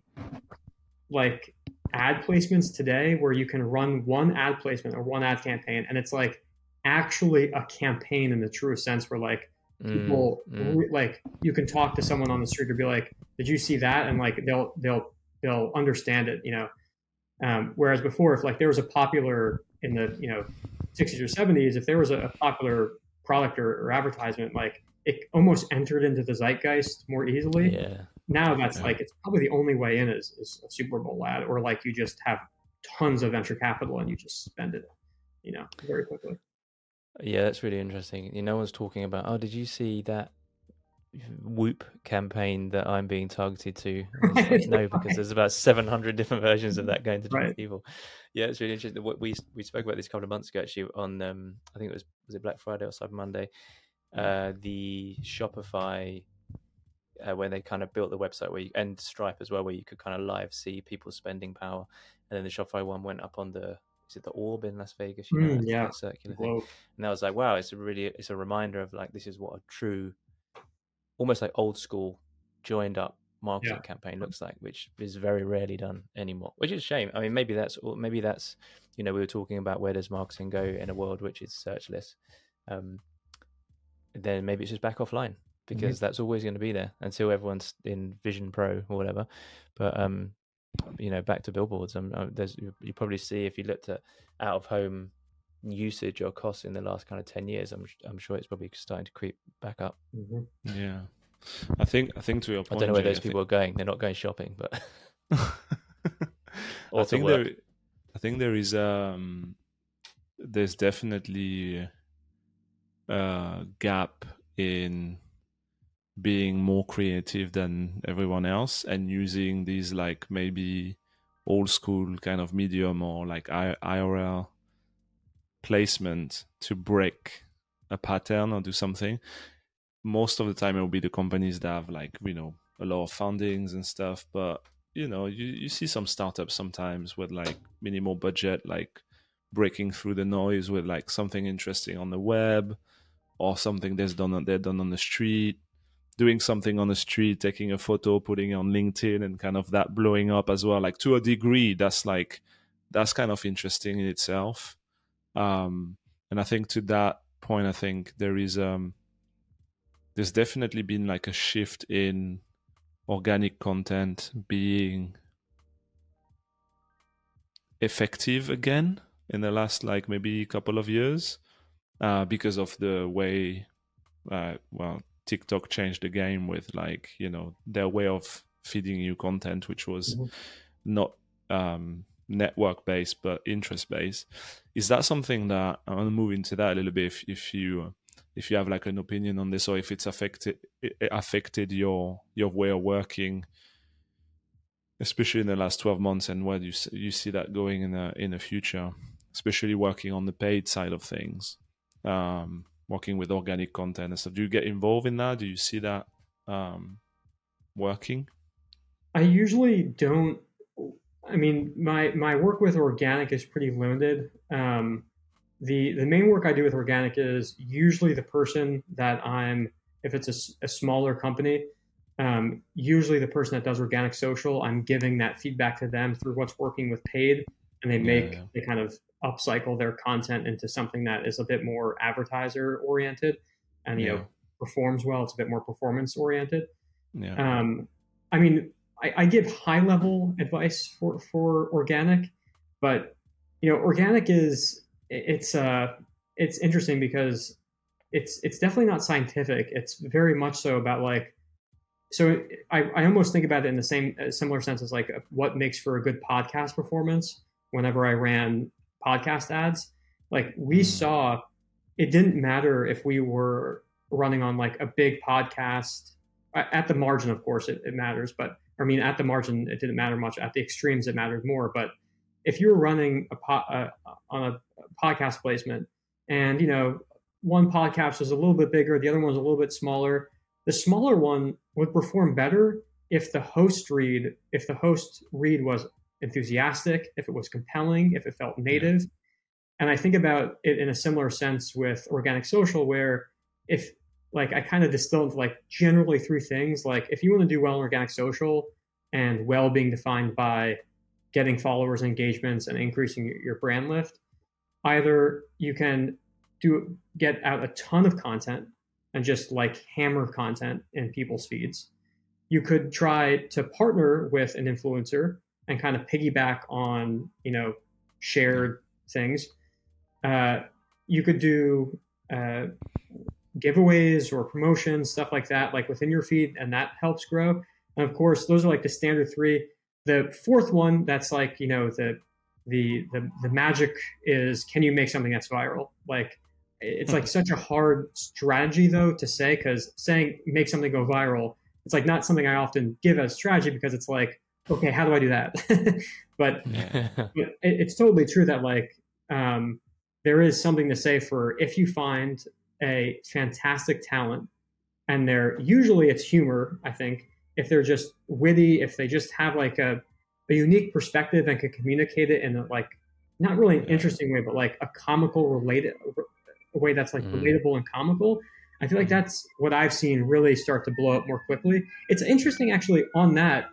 like ad placements today where you can run one ad placement or one ad campaign, and it's like actually a campaign in the truest sense, where like people mm, mm. like you can talk to someone on the street or be like, "Did you see that?" and like they'll they'll they'll understand it, you know. Um, whereas before, if like there was a popular in the you know sixties or seventies, if there was a, a popular product or, or advertisement, like it almost entered into the zeitgeist more easily. Yeah. Now that's yeah. like it's probably the only way in is, is a Super Bowl ad, or like you just have tons of venture capital and you just spend it, you know, very quickly. Yeah, that's really interesting. You know, no one's talking about. Oh, did you see that Whoop campaign that I'm being targeted to? Like, no, because there's about seven hundred different versions of that going to different right. people. Yeah, it's really interesting. What we we spoke about this a couple of months ago actually on um I think it was was it Black Friday or Cyber Monday, uh the Shopify uh, when they kind of built the website where you, and Stripe as well, where you could kind of live see people's spending power, and then the Shopify one went up on the is it the Orb in Las Vegas? You know, mm, yeah, that circular thing. And I was like, wow, it's a really it's a reminder of like this is what a true, almost like old school joined up marketing yeah. campaign looks like, which is very rarely done anymore, which is a shame. I mean, maybe that's maybe that's you know we were talking about where does marketing go in a world which is searchless, um then maybe it's just back offline, because mm-hmm. that's always going to be there until everyone's in Vision Pro or whatever. But um you know, back to billboards, um, there's you probably see if you looked at out of home usage or costs in the last kind of ten years, I'm I'm sure it's probably starting to creep back up. Mm-hmm. Yeah, I think I think to your point, I don't know where Jay, those I people think... are going. They're not going shopping, but I think there I think there is um there's definitely a gap in being more creative than everyone else and using these like maybe old school kind of medium or like I R L placement to break a pattern or do something. Most of the time it will be the companies that have like, you know, a lot of fundings and stuff, but you know, you, you see some startups sometimes with like minimal budget, like breaking through the noise with like something interesting on the web or something that's done they're done on the street, doing something on the street, taking a photo, putting it on LinkedIn, and kind of that blowing up as well. Like to a degree, that's like that's kind of interesting in itself. Um, and I think to that point, I think there is um, there's definitely been like a shift in organic content being effective again in the last like maybe a couple of years, uh, because of the way, uh, well. TikTok changed the game with like, you know, their way of feeding you content, which was mm-hmm. not um, network based, but interest based. Is that something that I want to move into that a little bit? If, if you if you have like an opinion on this, or if it's affected it affected your your way of working, especially in the last twelve months, and where you you see that going in the in the future, especially working on the paid side of things. Um, working with organic content and stuff. Do you get involved in that? Do you see that? Um, working? I usually don't. I mean, my my work with organic is pretty limited. Um, the the main work I do with organic is usually the person that I'm. If it's a, a smaller company, um, usually the person that does organic social, I'm giving that feedback to them through what's working with paid, and they make Yeah, yeah. they kind of upcycle their content into something that is a bit more advertiser oriented, and you Yeah. know performs well. It's a bit more performance oriented. Yeah. Um, I mean, I, I give high level advice for for organic, but you know, organic is it's uh it's interesting because it's it's definitely not scientific. It's very much so about like so I, I almost think about it in the same uh, similar sense as like what makes for a good podcast performance. Whenever I ran podcast ads, like we Mm. saw, it didn't matter if we were running on like a big podcast. At the margin, of course, it, it matters, but I mean, at the margin, it didn't matter much. At the extremes, it mattered more. But if you were running a po- uh, on a podcast placement, and you know, one podcast was a little bit bigger, the other one was a little bit smaller, the smaller one would perform better if the host read, if the host read was enthusiastic, if it was compelling, if it felt native. Yeah. And I think about it in a similar sense with organic social, where if like I kind of distill into like generally three things. Like if you want to do well in organic social, and well being defined by getting followers, engagements, and increasing your brand lift, either you can do get out a ton of content and just like hammer content in people's feeds. You could try to partner with an influencer and kind of piggyback on, you know, shared things. Uh, you could do uh, giveaways or promotions, stuff like that, like within your feed, and that helps grow. And of course, those are like the standard three. The fourth one, that's like, you know, the the the, the magic is, can you make something that's viral? Like it's like such a hard strategy though to say, because saying make something go viral, it's like not something I often give as strategy, because it's like, okay, how do I do that? but, Yeah. but it, it's totally true that like um, there is something to say for if you find a fantastic talent, and they're usually it's humor. I think if they're just witty, if they just have like a, a unique perspective and can communicate it in a, like not really an Yeah. interesting way, but like a comical related a way that's like Mm. relatable and comical. I feel like that's what I've seen really start to blow up more quickly. It's interesting actually on that,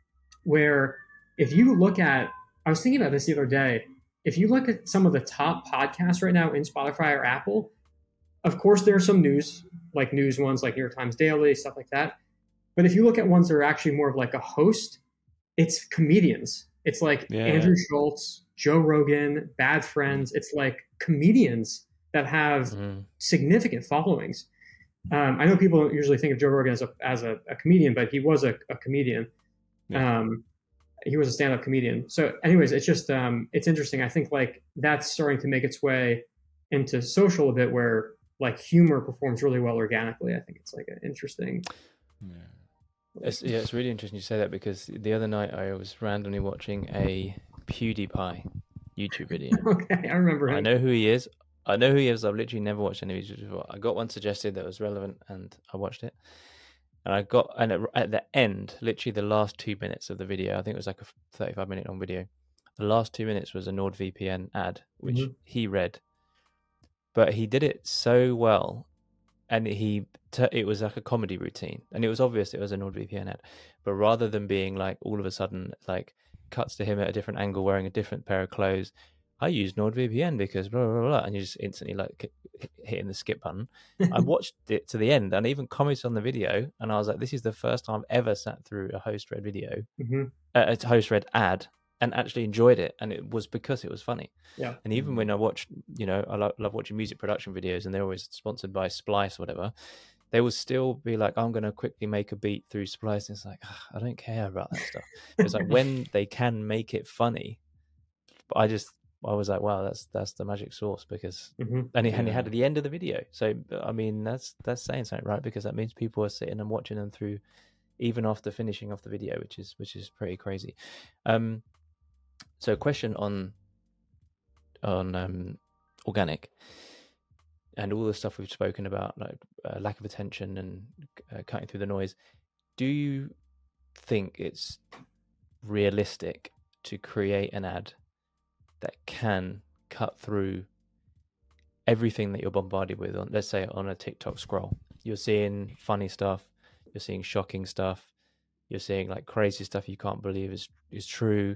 where if you look at, I was thinking about this the other day, if you look at some of the top podcasts right now in Spotify or Apple, of course there are some news, like news ones like New York Times Daily, stuff like that. But if you look at ones that are actually more of like a host, it's comedians. It's like Yeah. Andrew Schultz, Joe Rogan, Bad Friends. It's like comedians that have Mm. significant followings. Um, I know people don't usually think of Joe Rogan as a as a, a comedian, but he was a, a comedian. Yeah. Um, he was a stand-up comedian. So, anyways, it's just um, it's interesting. I think like that's starting to make its way into social a bit, where like humor performs really well organically. I think it's like an interesting. Yeah. It's, yeah, it's really interesting you say that, because the other night I was randomly watching a PewDiePie YouTube video. Okay, I remember him. I know who he is. I know who he is. I've literally never watched any of his videos before. I got one suggested that was relevant, and I watched it. And I got, and at, at the end, literally the last two minutes of the video, I think it was like a thirty-five minute long video. The last two minutes was a NordVPN ad, which Mhm. he read, but he did it so well, and he t- it was like a comedy routine, and it was obvious it was a NordVPN ad. But rather than being like all of a sudden like cuts to him at a different angle wearing a different pair of clothes, I use NordVPN because blah blah blah, and you just instantly like hitting the skip button. I watched it to the end and even commented on the video, and I was like, this is the first time I've ever sat through a host read video, Mhm. uh, a host read ad, and actually enjoyed it. And it was because it was funny. Yeah. And even when I watch, you know, I lo- love watching music production videos, and they're always sponsored by Splice or whatever, they will still be like, I'm going to quickly make a beat through Splice. And it's like, ugh, I don't care about that stuff. It's like when they can make it funny, but I just, I was like, wow, that's that's the magic sauce, because Mhm. and it, and it Yeah. had at the end of the video. So I mean, that's that's saying something, right? Because that means people are sitting and watching them through, even after finishing off the video, which is which is pretty crazy. Um, so question on on um, organic and all the stuff we've spoken about, like uh, lack of attention and uh, cutting through the noise. Do you think it's realistic to create an ad that can cut through everything that you're bombarded with on, let's say, on a TikTok scroll. You're seeing funny stuff, you're seeing shocking stuff, you're seeing like crazy stuff you can't believe is is true.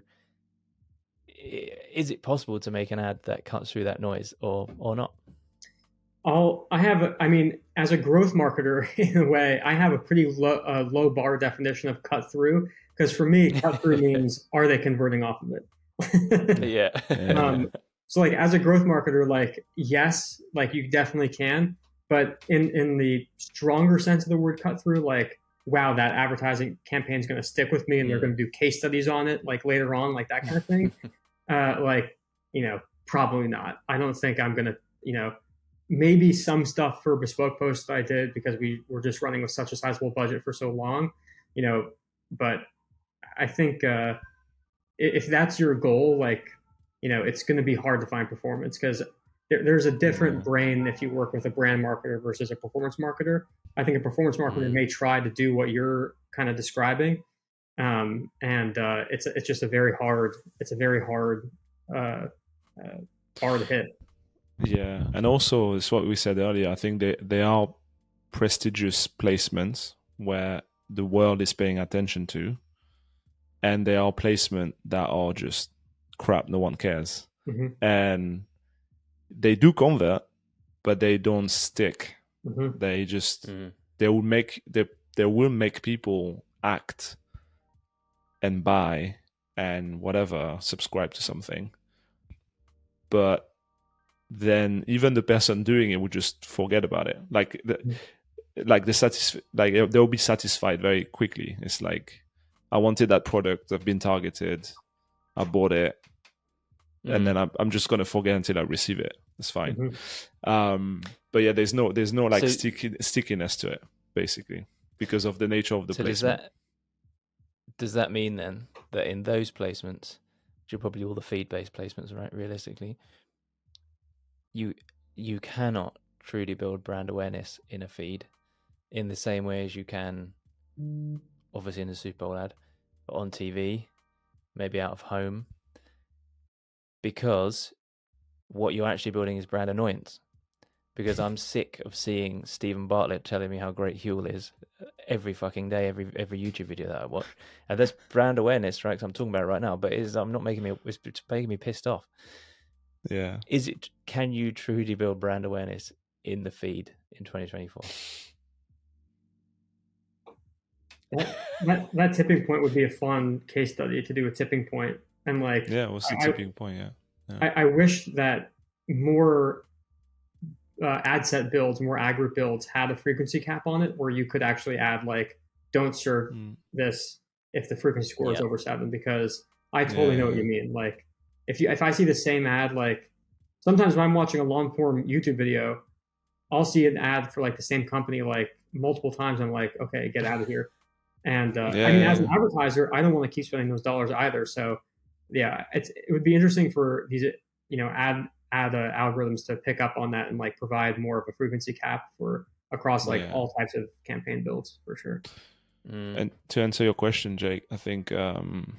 Is it possible to make an ad that cuts through that noise, or or not? I'll, I have, a, I mean, as a growth marketer, in a way, I have a pretty low, uh, low bar definition of cut through, because for me, cut through means, are they converting off of it? Yeah. um, so like as a growth marketer, like, yes, like you definitely can, but in, in the stronger sense of the word cut through, like, wow, that advertising campaign is going to stick with me and mm. they're going to do case studies on it, like later on, like that kind of thing. uh, like, you know, probably not. I don't think I'm going to, you know, maybe some stuff for bespoke posts I did because we were just running with such a sizable budget for so long, you know, but I think uh, if that's your goal, like, you know, it's going to be hard to find performance because there, there's a different mm-hmm. brain if you work with a brand marketer versus a performance marketer. I think a performance marketer mm-hmm. may try to do what you're kind of describing. Um, and uh, it's, it's just a very hard, it's a very hard uh, uh, bar to hit. Yeah, and also it's what we said earlier. I think they, they are prestigious placements where the world is paying attention to, and they are placements that are just crap. No one cares, mm-hmm. and they do convert, but they don't stick. Mm-hmm. They just mm-hmm. they will make they they will make people act and buy and whatever, subscribe to something, but then even the person doing it would just forget about it. Like, the, like the satisf- like they'll be satisfied very quickly. It's like, I wanted that product. I've been targeted. I bought it, mm. and then I'm, I'm just gonna forget until I receive it. It's fine. Mm-hmm. Um, but yeah, there's no there's no like so, sticky, stickiness to it, basically, because of the nature of the so placement. Does that, does that mean then that in those placements, which are probably all the feed-based placements, right? Realistically. You you cannot truly build brand awareness in a feed in the same way as you can, obviously in a Super Bowl ad, but on T V, maybe out of home, because what you're actually building is brand annoyance. Because I'm sick of seeing Stephen Bartlett telling me how great Huel is every fucking day, every every YouTube video that I watch, and that's brand awareness, right? 'Cause I'm talking about it right now, but it is I'm not making me it's making me pissed off. Yeah. Is it? Can you truly build brand awareness in the feed in twenty twenty-four? That, that, that tipping point would be a fun case study to do a tipping point. And like, yeah, what's the I, tipping point? Yeah. yeah. I, I wish that more uh, ad set builds, more ad group builds had a frequency cap on it where you could actually add like, don't serve mm. this if the frequency score yeah. is over seven, because I totally yeah. know what you mean. Like, If you if I see the same ad, like sometimes when I'm watching a long form YouTube video, I'll see an ad for like the same company like multiple times. I'm like, okay, get out of here. And uh, yeah, I mean, yeah. as an advertiser, I don't want to keep spending those dollars either. So yeah, it's, it would be interesting for these, you know, ad ad uh, algorithms to pick up on that and like provide more of a frequency cap for across like yeah. all types of campaign builds for sure. Mm. And to answer your question, Jake, I think. Um...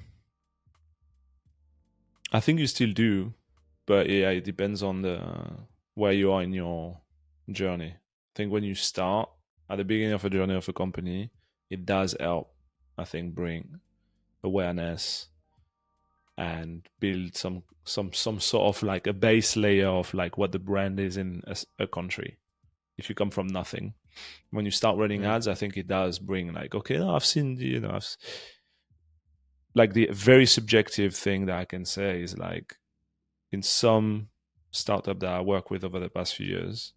I think you still do, but yeah, it depends on the uh, where you are in your journey. I think when you start at the beginning of a journey of a company, it does help, I think, bring awareness and build some some some sort of like a base layer of like what the brand is in a, a country. If you come from nothing, when you start running mm-hmm. ads, I think it does bring like, okay, no, I've seen, you know, I've like the very subjective thing that I can say is like in some startup that I work with over the past few years,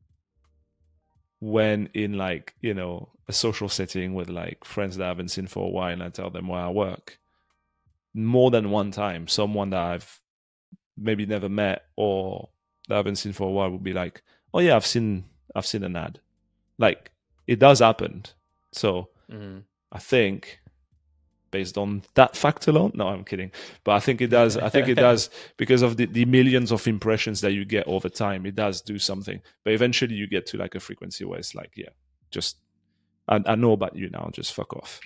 when in like, you know, a social setting with like friends that I haven't seen for a while and I tell them where I work, more than one time, someone that I've maybe never met or that I haven't seen for a while would be like, oh yeah, I've seen, I've seen an ad. Like it does happen. So mm-hmm. I think based on that fact alone, no, I'm kidding. But I think it does. I think it does because of the, the millions of impressions that you get over time. It does do something. But eventually you get to like a frequency where it's like, yeah, just, I, I know about you now. Just fuck off.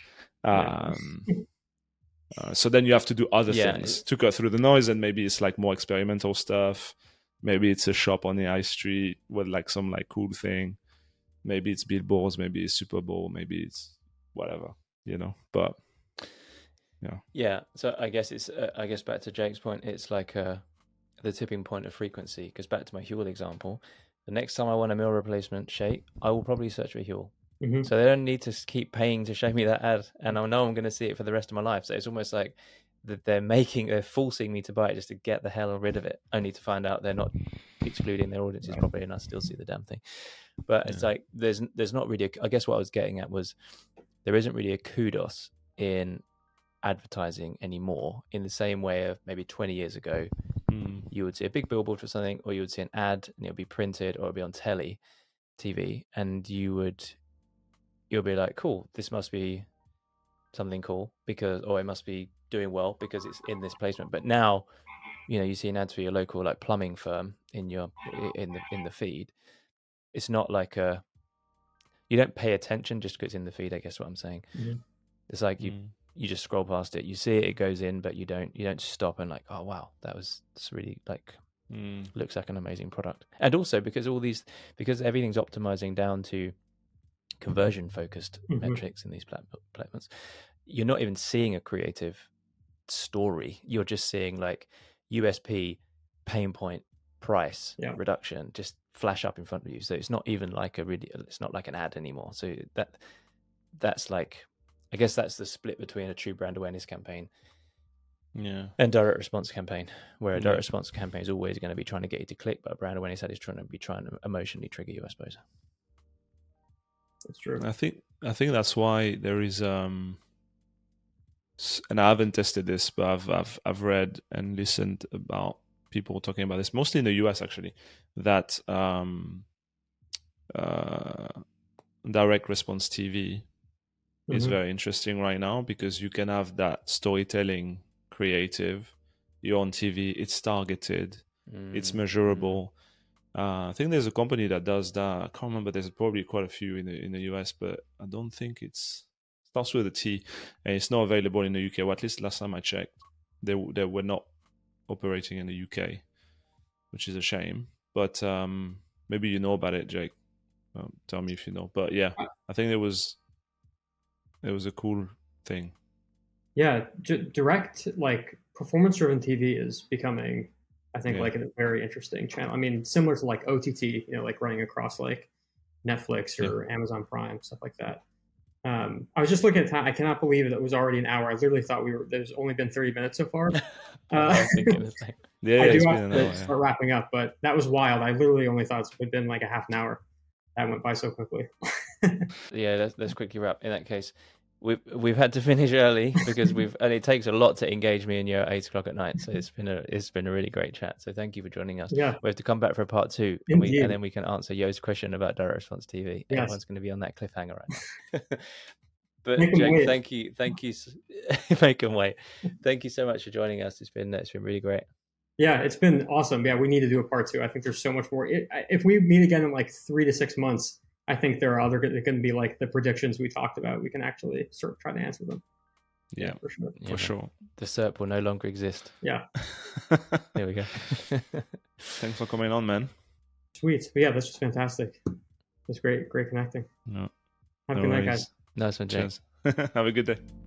Um, uh, so then you have to do other Yeah. things to cut through the noise, and maybe it's like more experimental stuff. Maybe it's a shop on the high street with like some like cool thing. Maybe it's billboards. Maybe it's Super Bowl. Maybe it's whatever, you know. But yeah, Yeah. So I guess it's uh, I guess back to Jake's point, it's like uh, the tipping point of frequency. Because back to my Huel example, the next time I want a meal replacement shake, I will probably search for Huel. Mhm. So they don't need to keep paying to show me that ad, and I know I'm going to see it for the rest of my life. So it's almost like that they're making, they're forcing me to buy it just to get the hell rid of it, only to find out they're not excluding their audiences properly, and I still see the damn thing. But it's Yeah. like there's there's not really. A, I guess what I was getting at was there isn't really a kudos in advertising anymore in the same way of maybe twenty years ago. Mm. You would see a big billboard for something, or you would see an ad, and it would be printed, or it would be on telly, T V, and you would you'll be like, cool, this must be something cool because, or it must be doing well because it's in this placement. But now, you know, you see an ad for your local like plumbing firm in your in the in the feed. It's not like a you don't pay attention just because it's in the feed. I guess what I'm saying. Mhm. It's like you Mm. you just scroll past it, you see it, it goes in, but you don't you don't stop and like, oh wow, that was that's really like Mm. looks like an amazing product. And also because all these because everything's optimizing down to conversion focused Mhm. metrics in these plat- platforms, you're not even seeing a creative story. You're just seeing like U S P, pain point, price, Yeah. reduction just flash up in front of you. So it's not even like a really it's not like an ad anymore. So that that's like I guess that's the split between a true brand awareness campaign Yeah. and direct response campaign, where a direct Yeah. response campaign is always going to be trying to get you to click, but a brand awareness ad is trying to be trying to emotionally trigger you, I suppose. That's true. I think I think that's why there is um s- and I haven't tested this, but I've I've I've read and listened about people talking about this, mostly in the U S actually, that um uh direct response T V is Mhm. very interesting right now because you can have that storytelling creative. You're on T V, it's targeted, it's Mm, measurable. Uh, I think there's a company that does that. I can't remember. There's probably quite a few in the in the U S, but I don't think it's starts with a T, and it's not available in the U K. Or at least last time I checked, they they were not operating in the U K, which is a shame. But um, maybe you know about it, Jake. Um, tell me if you know. But yeah, I think it was it was a cool thing. Yeah, d- direct like performance driven T V is becoming, I think, Yeah. like a very interesting channel. I mean, similar to like O T T, you know, like running across like Netflix or Amazon Prime, stuff like that. Um, I was just looking at time. I cannot believe that it was already an hour. I literally thought we were. There's only been thirty minutes so far. I Uh, was thinking the same. Yeah, I yeah, do it's have been an to hour. Yeah. start wrapping up, but that was wild. I literally only thought it had been like a half an hour. That went by so quickly. Yeah, let's let's quickly wrap. In that case, we've we've had to finish early because we've and it takes a lot to engage me and you at eight o'clock at night. So it's been a it's been a really great chat. So thank you for joining us. Yeah, We have to come back for a part two, and we Indeed. and then we can answer Yo's question about direct response T V. Yes. Everyone's going to be on that cliffhanger right now. But Make 'em Jake, wait. thank you, thank you, s- make them wait. Thank you so much for joining us. It's been it's been really great. Yeah, it's been awesome. Yeah, we need to do a part two. I think there's so much more. It, if we meet again in like three to six months, I think there are other going to be like the predictions we talked about. We can actually sort of try to answer them. Yeah, for sure. Yeah, for man. sure. The S E R P will no longer exist. Yeah, There we go. Thanks for coming on, man. sweet. But yeah, this was fantastic. It was great, great connecting. No, Have a no good night, worries. guys. Nice one, Jake. Cheers. Have a good day.